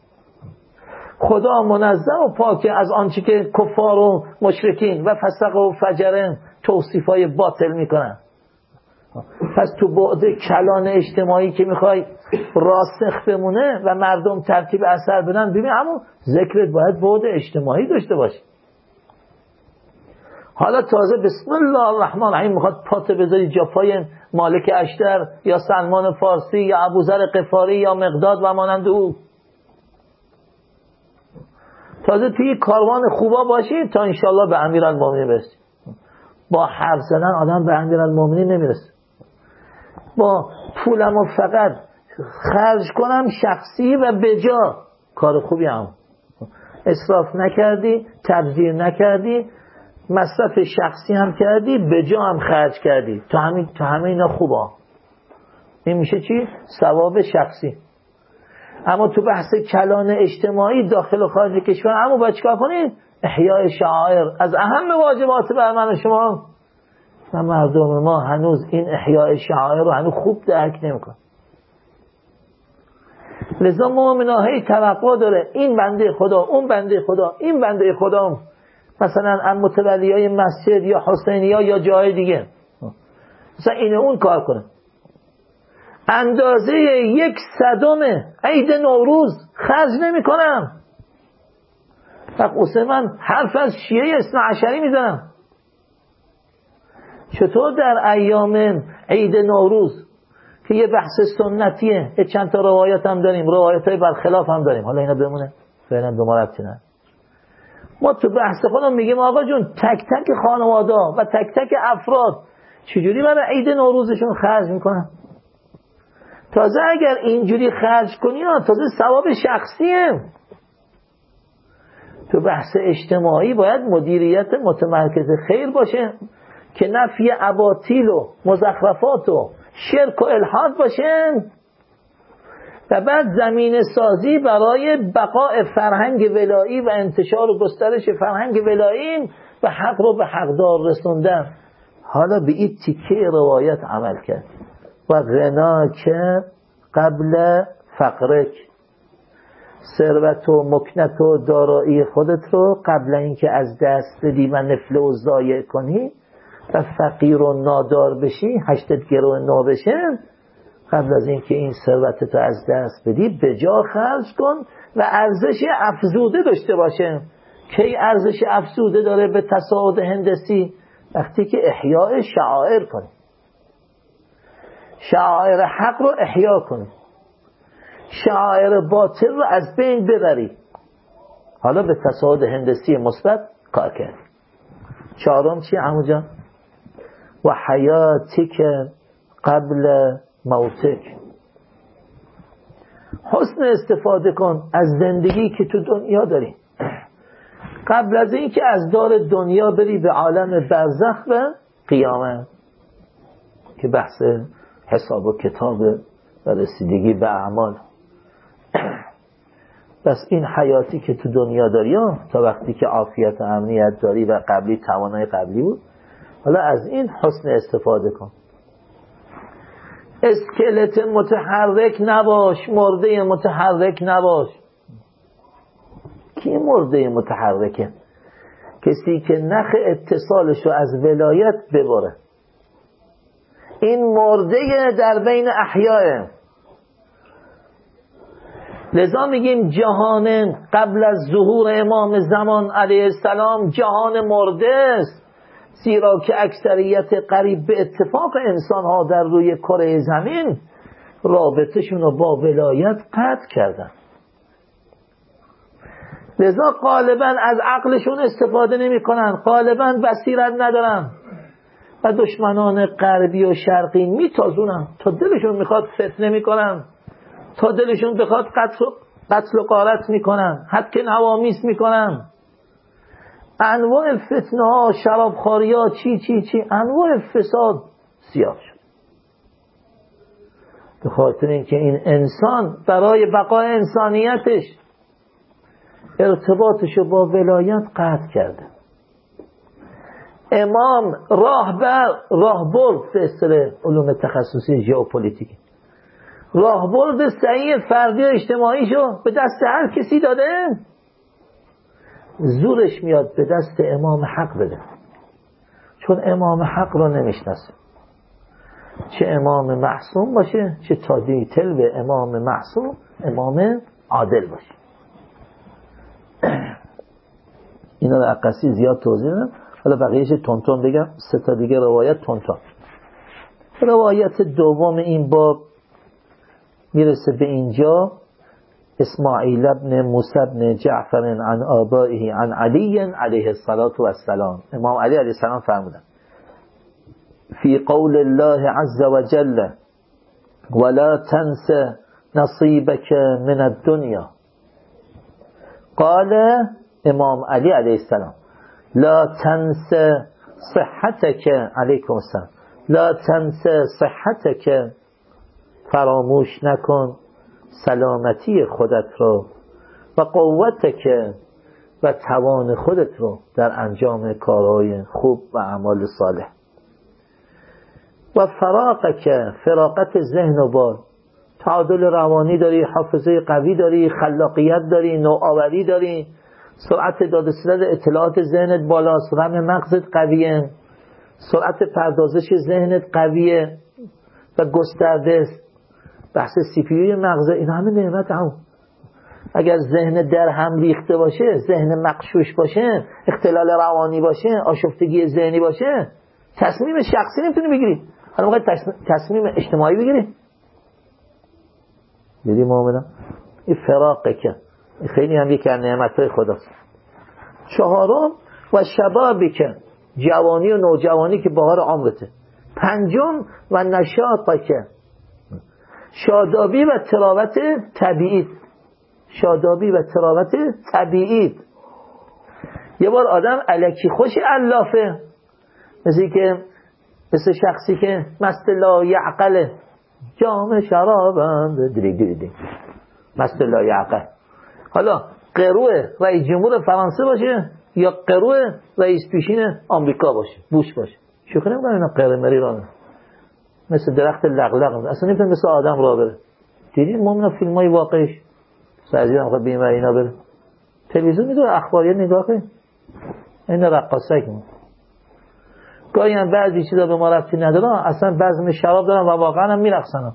خدا منزه و پاکه از آنچه که کفار و مشرکین و فسق و فجرن توصیفای باطل میکنن. پس تو بعد کلان اجتماعی که میخوای راسخ بمونه و مردم ترتیب اثر بدن، ببین همون ذکرت باید بعد اجتماعی داشته باشه. حالا تازه بسم الله الرحمن الرحیم میخواد پات بذاری جا پای مالک اشتر یا سلمان فارسی یا ابوذر غفاری یا مقداد و مانند او. تازه توی کاروان خوبا باشی تا انشالله به امیرالمومنین برسی. با حرف زدن آدم به امیرالمومنین نمیرسه. با پولمو فقط خرج کنم شخصی و بجا، کار خوبی هم اسراف نکردی، تبذیر نکردی، مصرف شخصی هم کردی، بجا هم خرج کردی، تو همین تو همه اینا خوبا. این میشه چی؟ ثواب شخصی. اما تو بحث کلان اجتماعی داخل و خارج کشور اما باید چیکار کنید؟ احیاء شعائر از اهم واجبات بر من و شما. و مردم ما هنوز این احیاء شعائر رو هنوز خوب درک نمی‌کنن. لذا مؤمنا هی توقع داره این بنده خدا، اون بنده خدا، این بنده خدا، مثلا ان متولیای مسجد یا حسینیا یا جای دیگه مثلا اینه اون کار کنه. اندازه یک صدم عید نوروز خرج نمی کنم. فقط من حرف از شیعه اثنا عشری میزنم. چطور در ایام عید نوروز که یه بحث سنتیه، یه چند تا روایت هم داریم، روایت های برخلاف هم داریم، حالا اینا بمونه فعلا دو ما ربطی نه. ما تو بحث خودم میگیم آقا جون تک تک خانواده و تک تک افراد چجوری برای عید نوروزشون خرج میکنن؟ تازه اگر اینجوری خرج کنی تازه ثواب شخصیه. تو بحث اجتماعی باید مدیریت متمرکز خیر باشه که نفی اباطیل و مزخرفات و شرک و الحاد باشه و بعد زمین سازی برای بقای فرهنگ ولایی و انتشار و گسترش فرهنگ ولایی و حق رو به حقدار رسوندن. حالا به این تیکه روایت عمل کرد. و غنا که قبل فقرک، ثروت و مکنت و دارایی خودت رو قبل اینکه از دست بدی و نفله و ضایع کنی و فقیر و نادار بشی، هشتت گرو نو بشه، قبل از اینکه این ثروتت رو از دست بدی به جا خرج کن و ارزش افزوده داشته باشه. کی ارزش افزوده داره به تصاعد هندسی؟ وقتی که احیاء شعائر کنی، شعائر حق رو احیا کنی، شعائر باطل رو از بین ببری. حالا به تصاعد هندسی مثبت کار کرد. چهارم چی عمو جان؟ و حیاتک قبل موتک، حسن استفاده کن از زندگی که تو دنیا داری قبل از این که از دار دنیا بری به عالم برزخ و قیامت که بحث حساب و کتاب و رسیدگی به اعمال. بس این حیاتی که تو دنیا داری تا وقتی که عافیت و امنیت داری و قبلی توانای قبلی بود، حالا از این حسن استفاده کن. اسکلت متحرک نباش، مرده متحرک نباش. کی مرده متحرکه؟ کسی که نخ اتصالش رو از ولایت ببره. این مرده در بین احیاء. لذا میگیم جهان قبل از ظهور امام زمان علیه السلام جهان مرده است، زیرا که اکثریت قریب به اتفاق انسان ها در روی کره زمین رابطشون رو با ولایت قطع کردن. لذا غالبا از عقلشون استفاده نمی کنن، غالبا بصیرت ندارن و دشمنان غربی و شرقی میتازونن تا دلشون میخواد فتنه میکنن، تا دلشون بخواد قتل, قتل و غارت میکنن، حد که نوامیس میکنن، انواع فتنه ها، شرابخواری ها، چی چی چی، انواع فساد زیاد شد. به خاطر اینکه این انسان برای بقای انسانیتش ارتباطشو با ولایت قطع کرده. امام راهبر راهبرد به اصطلاح علوم تخصصی ژئوپلیتیک، راهبرد صحیح فردی و اجتماعیشو به دست هر کسی داده، زورش میاد به دست امام حق بده، چون امام حق رو نمیشناسه. چه امام معصوم باشه، چه تابعی تل به امام معصوم، امام عادل باشه. اینا رو عقصی زیاد توضیح ندم، حالا بقیهش تونتون بگم. سه تا دیگه روایت تونتون. روایت دوم این باب میرسه به اینجا: اسماعیل ابن موسی ابن جعفر عن آبائه عن علی علیه الصلاة والسلام. امام علی علیه السلام فرمودن فی قول الله عز وجل ولا تنس نصیبک من الدنیا. قال امام علی علیه السلام لا تنس صحتک، علیکم السلام، لا تنس صحتک، فراموش نکن سلامتی خودت رو، و قوتک، و توان خودت رو در انجام کارهای خوب و اعمال صالح، و فراقک، فراقت ذهن و بال، تعادل روانی داری، حافظه قوی داری، خلاقیت داری، نوآوری داری، سرعت دادرسی اطلاعات ذهنت بالاست، رم مغزت قویه، سرعت پردازش ذهنت قویه و گسترده است. بحث سی پی یو مغز، این همه نعمت هم. اگر ذهن در هم ریخته باشه، ذهن مغشوش باشه، اختلال روانی باشه، آشفتگی ذهنی باشه، تصمیم شخصی نمیتونی بگیری. حالا میخوای تصمیم اجتماعی بگیری؟ دیدی مومنم؟ این فراقه که خیلی هم یکی از نعمتهای خداست. چهارم و شبابی که جوانی و نوجوانی که بهار عمرته. پنجم و نشاطه که شادابی و تراوت طبیعی، شادابی و تراوت طبیعی. یه بار آدم الکی خوش علافه، مثل که مثل شخصی که مست لا یعقله، جام شرابند دری دری دری، مست لا یعقل. حالا قروه رئیس جمهور فرانسه باشه یا قروه رئیس پیشین آمریکا باشه، بوش باشه، شوخی نمیکنن اینا قرمری را مثل درخت لغلق اصلا نمیتونه مثل آدم را بره. دیدید ما فیلم های واقعیش سعدی هم خواهد بیم اینا بره تلویزیون میدونه اخباریه نگاه کنید این رقاصه کنید گاهی هم بعضی چیزا به ما ربطی ندارن اصلا بزم شراب دارن و واقعا هم میرقصن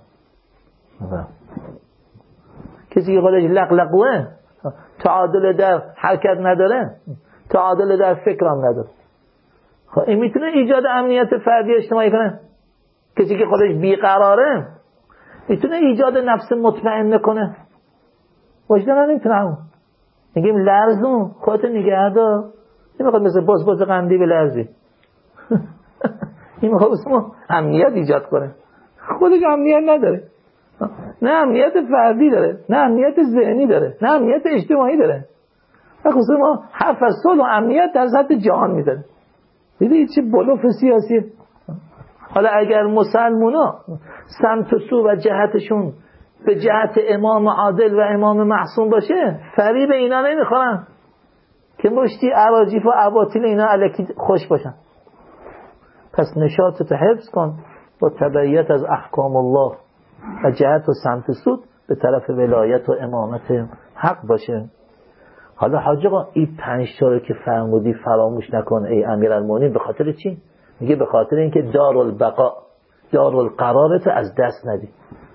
کسی که خودش لقلقوه تعادل در حرکت نداره تعادل در فکر هم نداره خب این میتونه ایجاد امنیت فردی اجتماعی کنه کسی که خودش بیقراره میتونه ایجاد نفس مطمئن کنه وجدان نمیتونه همون میگیم لرزون خودت نگه دار نمیخواد مثل باز باز قندی به لرزی این میخواد اسمو امنیت ایجاد کنه خودش امنیت نداره نه امنیت فردی داره نه امنیت ذهنی داره نه امنیت اجتماعی داره خصوصا ما حرف از صلح و امنیت در سطح جهان میزنه دیدی چه بلوف سیاسیه حالا اگر مسلمونا سمت و سو و جهتشون به جهت امام عادل و امام معصوم باشه فریب اینا نمیخورن که مشتی اراجیف و اباطیل اینا الکی خوش باشن پس نشاطت حفظ کن با تبعیت از احکام الله و جهت و سمت سود به طرف ولایت و امامت حق باشه. حالا حاج آقا این پنج تا رو که فرمودی فراموش نکن ای امیرالمومنین به خاطر چی؟ میگه به خاطر اینکه دارالبقا دارالقرارت از دست ندی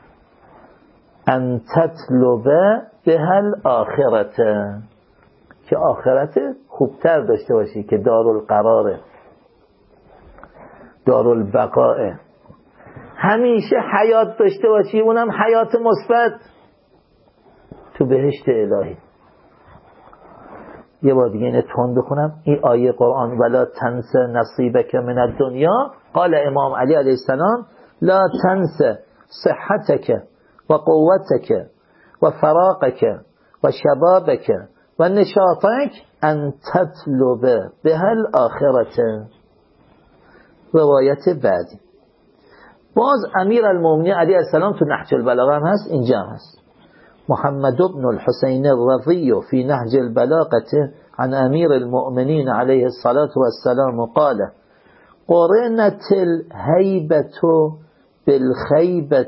ان تطلب بهل آخرت که آخرت خوبتر داشته باشی که دارالقراره دارالبقاه همیشه حیات داشته باشی اونم حیات مثبت تو بهشت الهی. یه بار دیگه اینه تون بخونم این آیه قرآن ولا تنس نصیبک من الدنیا قال امام علی علیه السلام لا تنس صحتک و قوتک و فراقک و شبابک و نشاطک ان تطلب به الاخرت. روایت بعدی باز امیر المومنین علیه السلام تو نهج البلاغه هم هست اینجا هم هست محمد بن الحسین الرضی في نهج البلاغه عن امیر المؤمنین علیه الصلاة والسلام قال قرنت الهیبة بالخیبة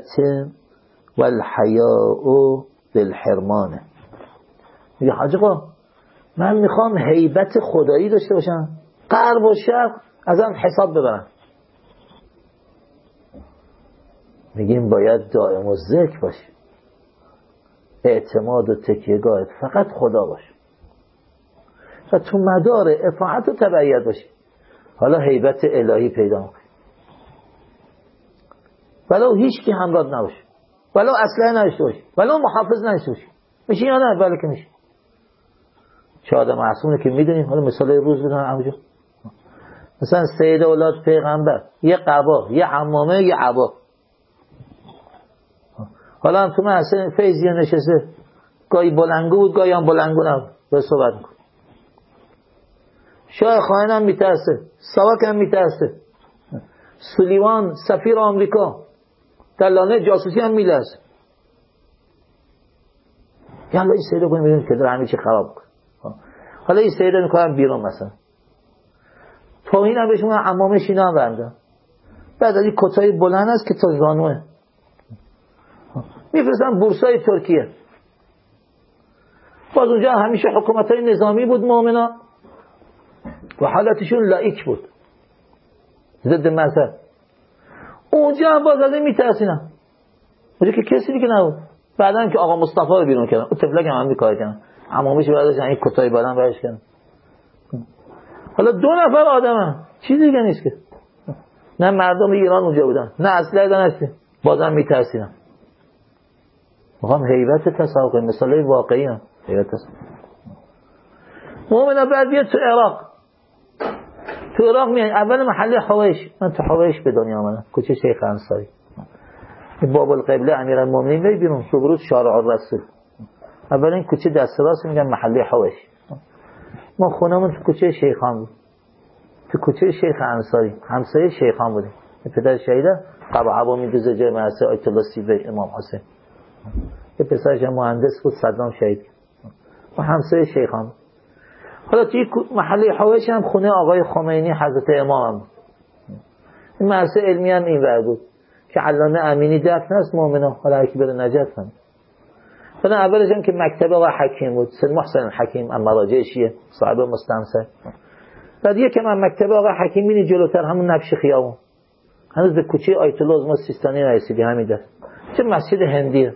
والحیاء بالحرمان. میگه حاج آقا من میخوام هیبت خدایی داشته باشم غرب و شرق ازم حساب ببرم. میگیم باید دائم و ذکر باشی اعتماد و تکیهگاهت فقط خدا باشه و تو مدار اطاعت و تبعیت باشی. حالا هیبت الهی پیدا میکنی ولو هیچ کی همراه نباشه ولو اسلحه نداشته باشی ولو محافظ نداشته باشی میشه یا نه؟ بله که میشه. چه آدم معصومه که میدونیم. حالا مثال روز بدونم همونجا مثلا سید اولاد پیغمبر یه قبا یه حمامه یه عبا حالا هم تو محسن فیضیه نشسته گاهی بلنگو بود گاهی هم بلنگو نبود به صحبت میکن شاه خائن هم میترسه ساواک هم میترسه سولیوان سفیر آمریکا در لانه جاسوسی هم میلرزه یالا این سیده کنیم بیرون که در همه چی خراب کن. حالا این سیده میکنم بیرون مثلا توهین هم بهشون امامه شینا هم برندن بعد از این کتای بلند است که تا زانوه میفرستن بورسای ترکیه باز اونجا همیشه حکومتای نظامی بود مؤمنا و حالتشون لایک بود ضد مذهب اونجا هم باز از این میترسینن اونجا که کسی دیگه نبود بعدن که آقا مصطفی رو بیرون کردن اون تفلک هم هم میکار کردن امامش بعدش این کتای بلند برش کردن. حالا دو نفر آدم هم چیزی دیگه نیست که نه مردم ایران اونجا بودن نه اصلا دانستی بازم میترسینن. میخوام هیبت تصور کنیم مثال واقعی هم هیبت تصور مومنه بعد بیاد تو عراق تو عراق میاد اول محله حویش من تو حویش به دنیا آمدم کوچه شیخ انصاری باب القبله امیرالمومنین می بیرون روبرو شارع الرسول اول این کوچه دست راست میگن محله حویش ما خونمون تو کوچه شیخان بود تو کوچه شیخ انصاری همسایه شیخان بودیم پدر شهیده قبا عبا میدوزه جای مرسه آیت الله سیبه امام حسین یه پسرش مهندس بود صدام شهید و همسایه شیخان. حالا توی محله حویش هم خونه آقای خمینی حضرت امام هم بود این مرسه علمی هم این ور بود که علامه امینی دفن است مؤمنا، حالا هر کی بره نجف هم. حالا اولش هم که مکتب آقا حکیم بود، سید محسن حکیم اما مراجع شیعه صاحب مستنصر. بعد یک من مکتب آقا حکیم بینی جلوتر همون نبش خیابون، هنوز به کوچه آیت الله عظمی سیستانی رسیدی، همین دست چه مسجد هندیه.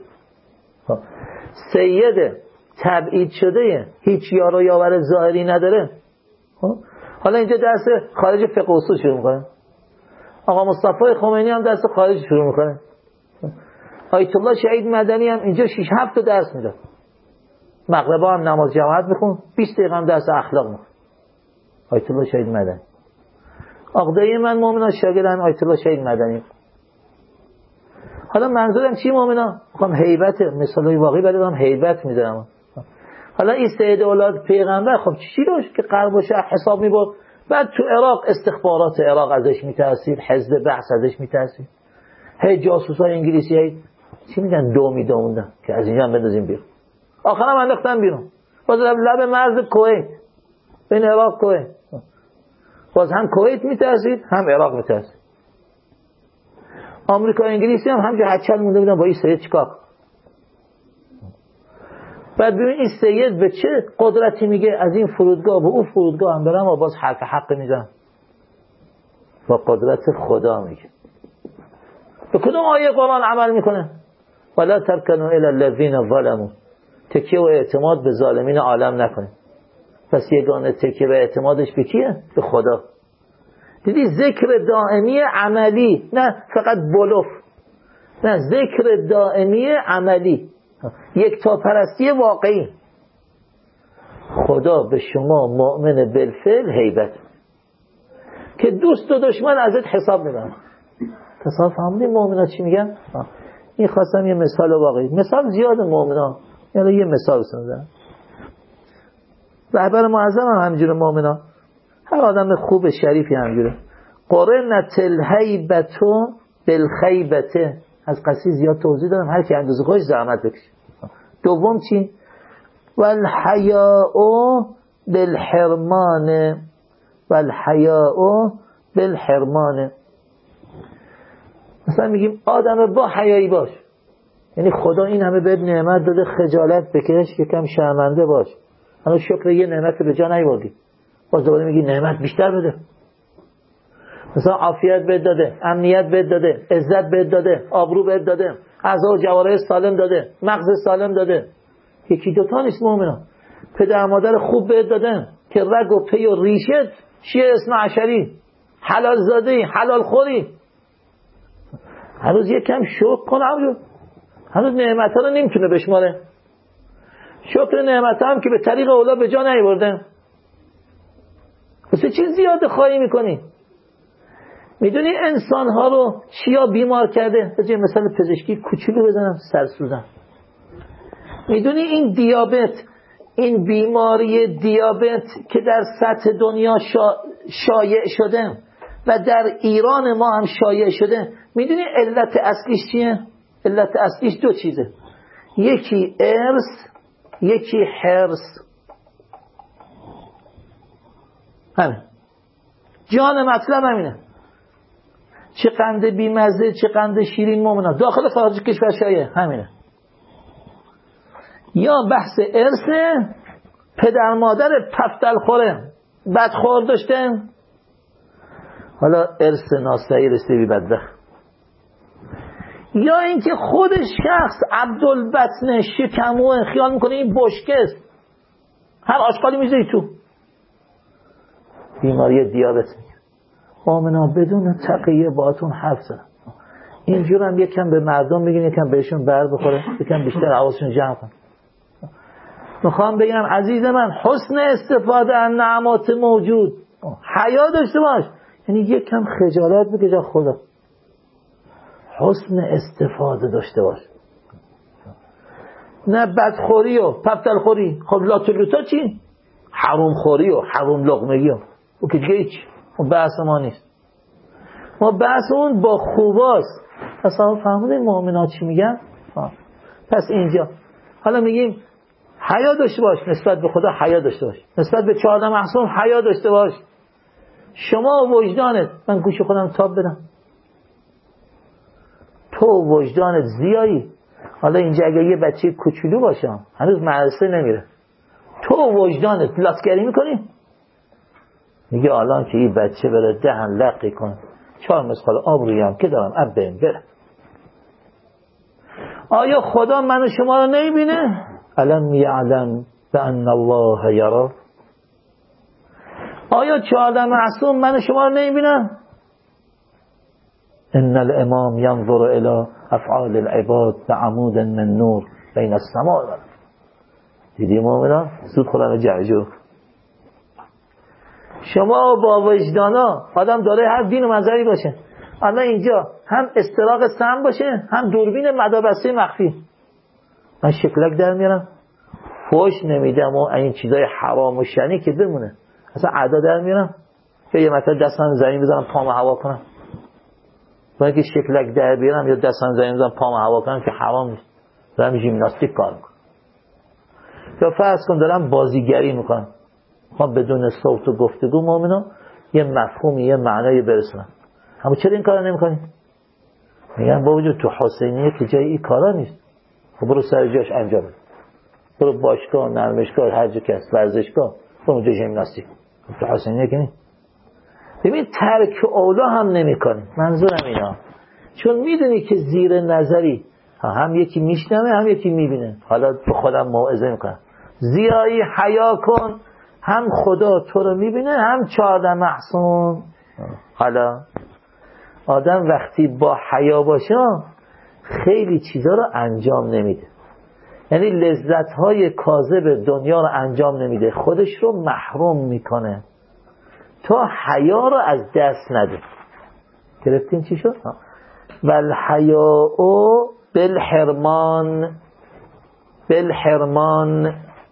سید تبعید شده هیچ یار و یاور ظاهری نداره. حالا اینجا درس خارج فقه اصول شروع میکنه، آقا مصطفی خمینی هم درس خارج شروع میکنه، آیت الله شهید مدنی هم اینجا شش هفت تا درس میده، مغربا هم نماز جماعت میخون، بیست دقیقه هم درس اخلاق میخون. آیت الله شهید مدنی عقده من مؤمنا شاگردن آیت الله شهید مدنی. حالا منظورم چی مؤمنا؟ میخوام هیبت، مثالای واقعی برای هم هیبت میذارم. حالا این سید اولاد پیغمبر خب چی روش که قرب و شرح حساب میبرد، بعد تو عراق استخبارات عراق ازش میترسید، حزب بحث ازش میترسید، هی جاسوسای انگلیسی هی چی میگن دو میدوندن که از اینجا هم بندازیم بیرون، آخرام انداختن بیرون، باز لب مرز کویت، بین عراق کویت، باز هم کویت میترسید هم عراق میترسید. آمریکا و انگلیسی هم همجا هچل مونده بودن با این سید چیکار. بعد ببین این سید به چه قدرتی میگه از این فرودگاه به اون فرودگاه هم برم و باز حرف حق میزن، با قدرت خدا میگه. به کدوم آیه قرآن عمل میکنه؟ ولا ترکنوا الی الذین ظلموا، تکیه و اعتماد به ظالمین عالم نکنه. پس یگانه تکیه و اعتمادش به کیه؟ به خدا. دیدی ذکر دائمی عملی، نه فقط بلوف، نه ذکر دائمی عملی، یک تا پرستی واقعی. خدا به شما مؤمن بالفعل هیبت که دوست و دشمن ازت حساب میبرن. تصاف فهمیدین مؤمنا چی میگن؟ این خواستم یه مثال واقعی، مثال زیاد مؤمنا، یعنی یه مثال بزنم. رهبر معظم هم همینجوره مؤمنا، هر آدم خوب شریفی همینجوره. قرنت الهیبتو بالخیبته، از قصی زیاد توضیح دادم، هر کی اندازه خودش زحمت بکشه. دوم چی؟ والحیاء بالحرمان، والحیاء بالحرمان. مثلا میگیم آدم با حیایی باش، یعنی خدا این همه بهت نعمت داده، خجالت بکش، یکم شرمنده باش. حالا شکر یه نعمت به جا نیاوردی، باز دوباره میگی نعمت بیشتر بده. مثلا عافیت بهت داده، امنیت بهت داده، عزت بهت داده، آبرو بهت داده، اعضا و جوارح سالم داده، مغز سالم داده. یکی دوتا نیست مؤمنا، پدر مادر خوب بهت دادن که رگ و پی و ریشت شیعه اثنا عشری، حلال زاده، حلال خوری. هنوز یکم شکر کن عمرو، هنوز نعمت ها رو نمیتونه بشماره. شکر نعمت هم که به طریق اولا به جا نیاوردن. واسه چی زیاده خواهی میکنی؟ میدونی انسان ها رو چیا بیمار کرده؟ بذار مثلا پزشکی کوچولو بزنم، سرسوزن. میدونی این دیابت، این بیماری دیابت که در سطح دنیا شا... شایع شده و در ایران ما هم شایع شده، میدونی علت اصلیش چیه؟ علت اصلیش دو چیزه، یکی ارث، یکی حرص. همین جان مطلب همینه. چه قند بیمزه، چه قند شیرین مؤمنا، داخل خارج کشور شایع همینه. یا بحث ارث، پدر مادر پفتل خوره، بدخور داشته، حالا ارث ناسعی رسیدی بدبخت. یا اینکه خود شخص عبدالبطن شکموه، خیال میکنه این بشکه است، هر آشغالی میذاری تو. بیماری دیابت میگه. مؤمنا بدون تقیه باهاتون حرف زدم. اینجور هم یکم به مردم بگین، یکم بهشون بر بخوره، یکم بیشتر حواسشون جمع کن. میخوام بگم عزیز من، حسن استفاده از نعمات موجود، حیا داشته باش، یعنی یکم خجالت بکش از خدا، حسن استفاده داشته باش، نه بدخوری و پفتل خوری. خب لاتولوتا چی؟ حروم خوری و حروم لقمگی و او که دیگه هیچ، اون بحث ما نیست. ما بحث اون با خوباست. اصلا فهمیدین مؤمنات چی میگن؟ پس اینجا حالا میگیم حیا داشته باش، نسبت به خدا حیا داشته باش، نسبت به چهارده معصوم حیا داشته باش. شما وجدانت، من گوش خودم تاب بدم، تو وجدانت زیایی. حالا اینجا اگه یه بچه کوچولو باشه هنوز مدرسه نمیره، تو وجدانت لاتگری میکنی؟ میگه الان که این بچه بره دهن لقی کنه چهار مسخال آب رویم که دارم اب بهم بره. آیا خدا من و شما رو نمیبینه؟ الم یعلم بان الله یرا. آیا چهارده معصوم من و شما رو نمیبینن؟ ان الامام ينظر الى افعال العباد بعمود من نور بین السماء والارض. دیدی مومنان زود خودم جعجو. شما با وجدانا آدم داره هر دین و مذهبی باشه، الان اینجا هم استراق سم باشه هم دوربین مداربسته مخفی، من شکلک در میارم فوش نمیدم و این چیزای حرام و شنی که بمونه، اصلا عدا در میارم که یه مثلا دستم زمین بزنم پامو هوا کنم، باید که شکلک در بیارم یا دستم زمین بزنم پامو هوا کنم که حرام نیست، دارم ژیمناستیک کار میکنم. یا فرض کن دارم بازیگری میکنم، ما بدون صوت و گفتگو مومنان یه مفهومی یه معنایی برسونم، اما چرا این کارا نمیکنی؟ میگن با وجود تو حسینیه که جای این کارا نیست، خب برو سر جاش انجام بده، برو باشگاه نرمشگاه هر جا که هست ورزشگاه برو اونجا ژیمناستیک، تو حسینیه که نیست. ببین ترک اولا هم نمیکنی، منظورم اینا، چون میدونی که زیر نظری هم یکی میشنوه هم یکی میبینه. حالا به خودم موعظه میکنم زیایی حیا کن، هم خدا تو رو میبینه هم چهارده معصوم. حالا آدم وقتی با حیا باشه خیلی چیزا رو انجام نمیده، یعنی لذت‌های کاذب دنیا رو انجام نمیده، خودش رو محروم میکنه تا حیا رو از دست نده. گرفتین چی شد؟ والحیاء بالحرمان، بالحرمان.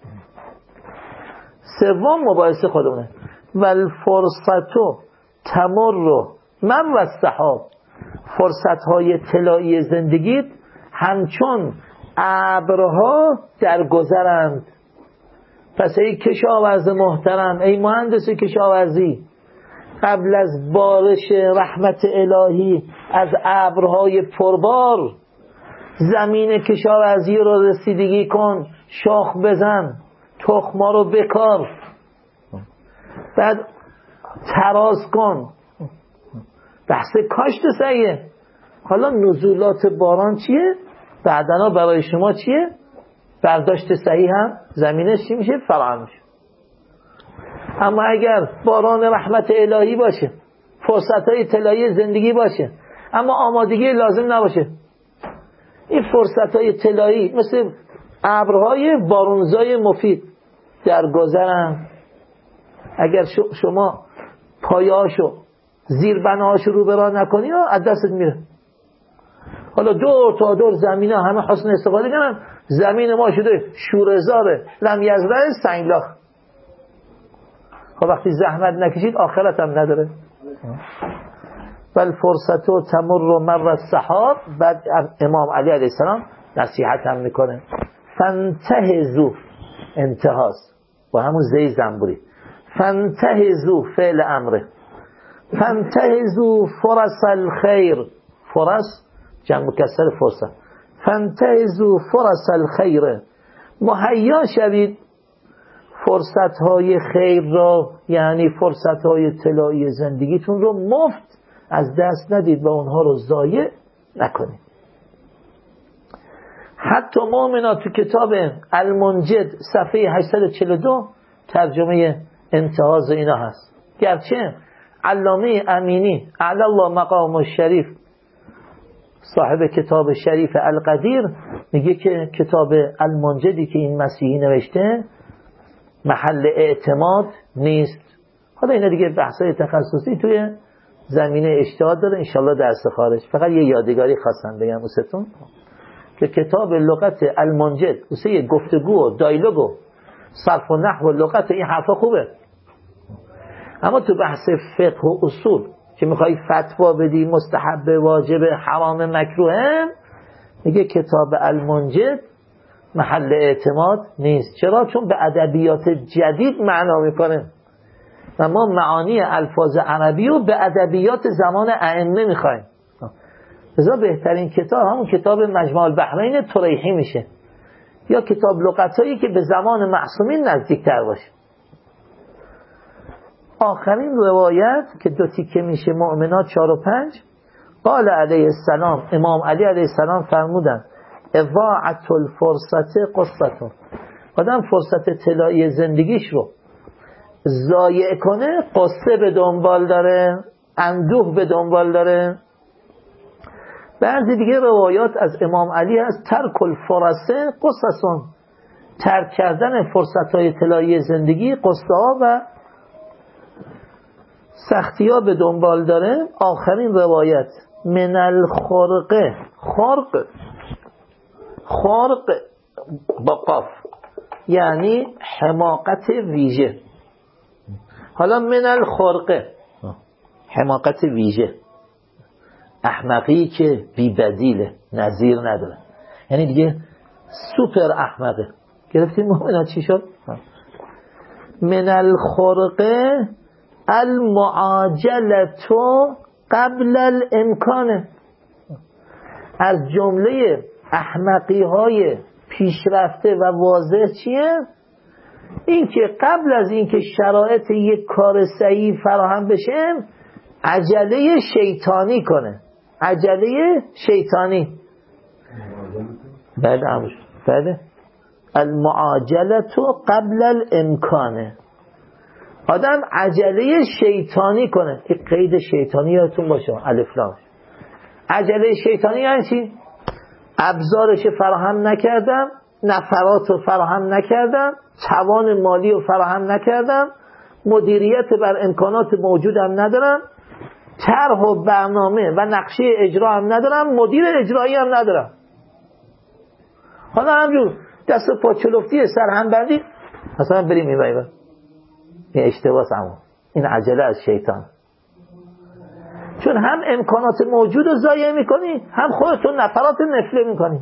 سوم مباحثه خودمونه. والفرصتو تمر من و السحاب. فرصت‌های طلایی زندگیت همچون ابرها در گذرند. پس ای کشاورز محترم، ای مهندس کشاورزی، قبل از بارش رحمت الهی از ابرهای پربار زمین کشاورزی رو رسیدگی کن، شاخ بزن، تخما رو بکار، بعد تراز کن. بحث کاشت سعیه. حالا نزولات باران چیه؟ بعدنا برای شما چیه؟ برداشت صحیح هم زمینش چی میشه؟ فراهم میشه. اما اگر باران رحمت الهی باشه، فرصتهای طلایی زندگی باشه اما آمادگی لازم نباشه، این فرصتهای طلایی مثل ابرهای بارونزای مفید در گذرن. اگر شما پایه‌هاشو زیر بناهاشو رو برا نکنی از دستت میره. حالا دور تا دور زمینه همه حسن استفاده کنن، زمین ما شده شورزاره لم یزرع سنگلاخ. خب وقتی زحمت نکشید آخرت هم نداره. بل فرصتو تمر مر السحاب. بعد امام علی علیه السلام نصیحت هم میکنه فانتهزو، انتهاز با همون زی زنبوری، فانتهزو فعل امره، فانتهزو فرص الخیر، فرص جمع مکسر فرصت، فانتهزو فرص الخیر، مهیا شوید فرصت های خیر را، یعنی فرصت های طلایی زندگیتون رو مفت از دست ندید و اونها رو ضایع نکنید. حتی مؤمنا تو کتاب المنجد صفحه هشتصد و چهل و دو ترجمه انتهاز اینا هست. گرچه علامه امینی اعلی الله مقام الشریف صاحب کتاب شریف القدیر میگه که کتاب المنجدی که این مسیحی نوشته محل اعتماد نیست. حالا اینا دیگه بحثای تخصصی توی زمینه اجتهاد داره، انشالله درس خارج. فقط یه یادگاری خواستم بگم واسهتون که کتاب لغت المنجد واسه گفتگو و دایلوگ و صرف و نحو و لغت این حرفا خوبه، اما تو بحث فقه و اصول که میخوای فتوا بدی مستحب واجب حرام مکروه، میگه کتاب المنجد محل اعتماد نیست. چرا؟ چون به ادبیات جدید معنا میکنه. و ما معانی الفاظ عربی رو به ادبیات زمان ائمه میخوایم. لذا بهترین کتاب همون کتاب مجمع البحرین طریحی میشه، یا کتاب لغتایی که به زمان معصومین نزدیکتر باشه. آخرین روایت که دو تیکه میشه، مؤمنات چهار و پنج. قال علیه السلام، امام علی علیه السلام فرمودن اضاعت الفرصت قصتون، آدم فرصت طلایی زندگیش رو ضایع کنه قصه به دنبال داره، اندوه به دنبال داره. بعضی دیگه روایات از امام علی هست ترک الفرصه قصتون، ترک کردن فرصتهای طلایی زندگی قصه ها و سختی ها به دنبال داره. آخرین روایت من الخرقه، خرق خرق با قاف یعنی حماقت ویژه. حالا من الخرقه حماقت ویژه، احمقی که بی بدیله، نظیر نداره، یعنی دیگه سوپر احمقه. گرفتیم مؤمنات چی شد؟ من الخرقه المعاجلتو قبل الامکانه، از جمله احمقی های پیشرفته و واضح چیه؟ این که قبل از این که شرایط یک کار صحیح فراهم بشه عجله شیطانی کنه، عجله شیطانی. بعد امر بعد المعاجلتو قبل الامکانه، آدم عجله شیطانی کنه. این قید شیطانی یادتون باشه، الف لام. عجله شیطانی یعنی چی؟ ابزارش فراهم نکردم، نفرات رو فراهم نکردم، توان مالی رو فراهم نکردم، مدیریت بر امکانات موجودم ندارم، طرح و برنامه و نقشه اجرا هم ندارم، مدیر اجرایی هم ندارم. حالا همجور دست و پا چلفتی سرهم بندی مثلا بریم این بایبر، این اشتباس همون، این عجله از شیطان. چون هم امکانات موجود رو ضایع میکنی، هم خودتون نفرات نفله میکنی.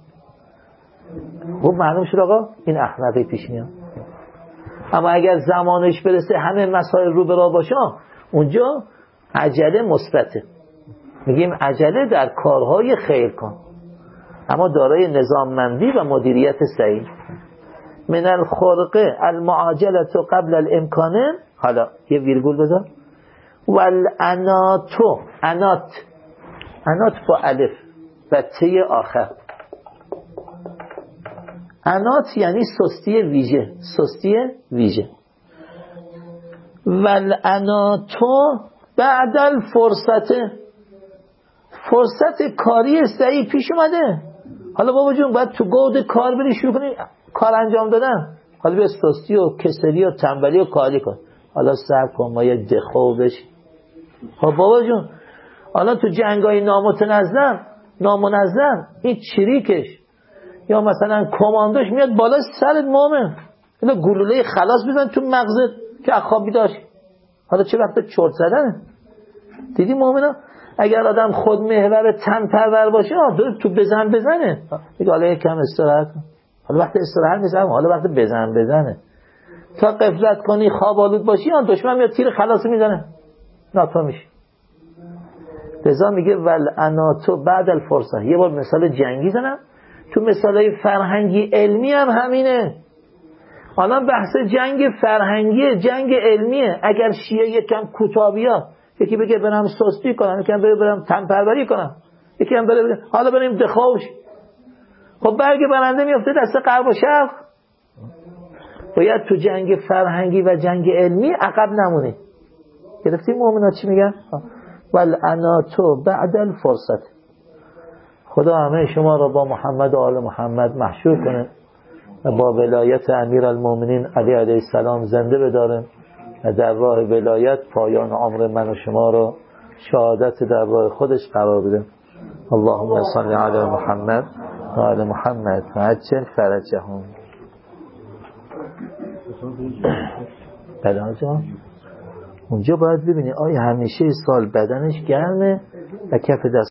خب معلوم شد آقا این احمقی پیش میاد. اما اگر زمانش برسه همه مسائل رو برا باشه، اونجا عجله مثبته، میگیم عجله در کارهای خیر کن اما دارای نظاممندی و مدیریت صحیح. من الخرقه المعاجلت قبل الامکانه. حالا یه ویرگول بذار. والاناتو، انات انات با الف و ت آخر. انات یعنی سستی ویژه، سستی ویژه. والاناتو بعد الفرصت، فرصت کاری سعی پیش اومده. حالا بابا جون باید تو گود کار بری شروع کنی کار انجام دادن، حالا بیا سستی و کسلی و تنبلی و کاری کن. حالا سر کن ما یه دخو بشی. خب بابا جون حالا تو جنگای نامتنظم نامنظم این چریکش یا مثلا کماندوش میاد بالا سرت مومن، اینا گلوله خلاص بزن تو مغزت که اخوابی داشت. حالا چه وقت چرت زدن؟ دیدی مومنا اگر آدم خود محور تن پرور باشه تو بزن بزنه، میگه حالا یکم استراحت کن. حالا وقت استراحت نیست، حالا وقت بزن بزنه. تا غفلت کنی خواب آلود باشی آن دشمن میاد تیر خلاص میزنه، ناپا میشی. لذا میگه والاناتو بعد الفرصه. یه بار مثال جنگی زنم، تو مثالای فرهنگی علمی هم همینه. حالا بحث جنگ فرهنگی، جنگ علمیه. اگر شیعه یکم کوتابیا، یکی بگه برم سستی کنم، یکی هم بگه برم تنپروری کنم، یکی هم بگه حالا بریم دخوش، خب برگ برنده میفته دست غرب و شرق. باید تو جنگ فرهنگی و جنگ علمی عقب نمونی. گرفتیم مومنات چی میگن؟ والاناتو بعد الفرصت. خدا همه شما را با محمد و آل محمد محشور کنه و با ولایت امیر المومنین علی علیه السلام زنده بداره و در راه ولایت پایان عمر من و شما را شهادت در راه خودش قرار بده. اللهم صل علی محمد و آل محمد و عجل فرجهم. بدن جان اونجا باید ببینی آیا همیشه سال بدنش گرمه و کف دست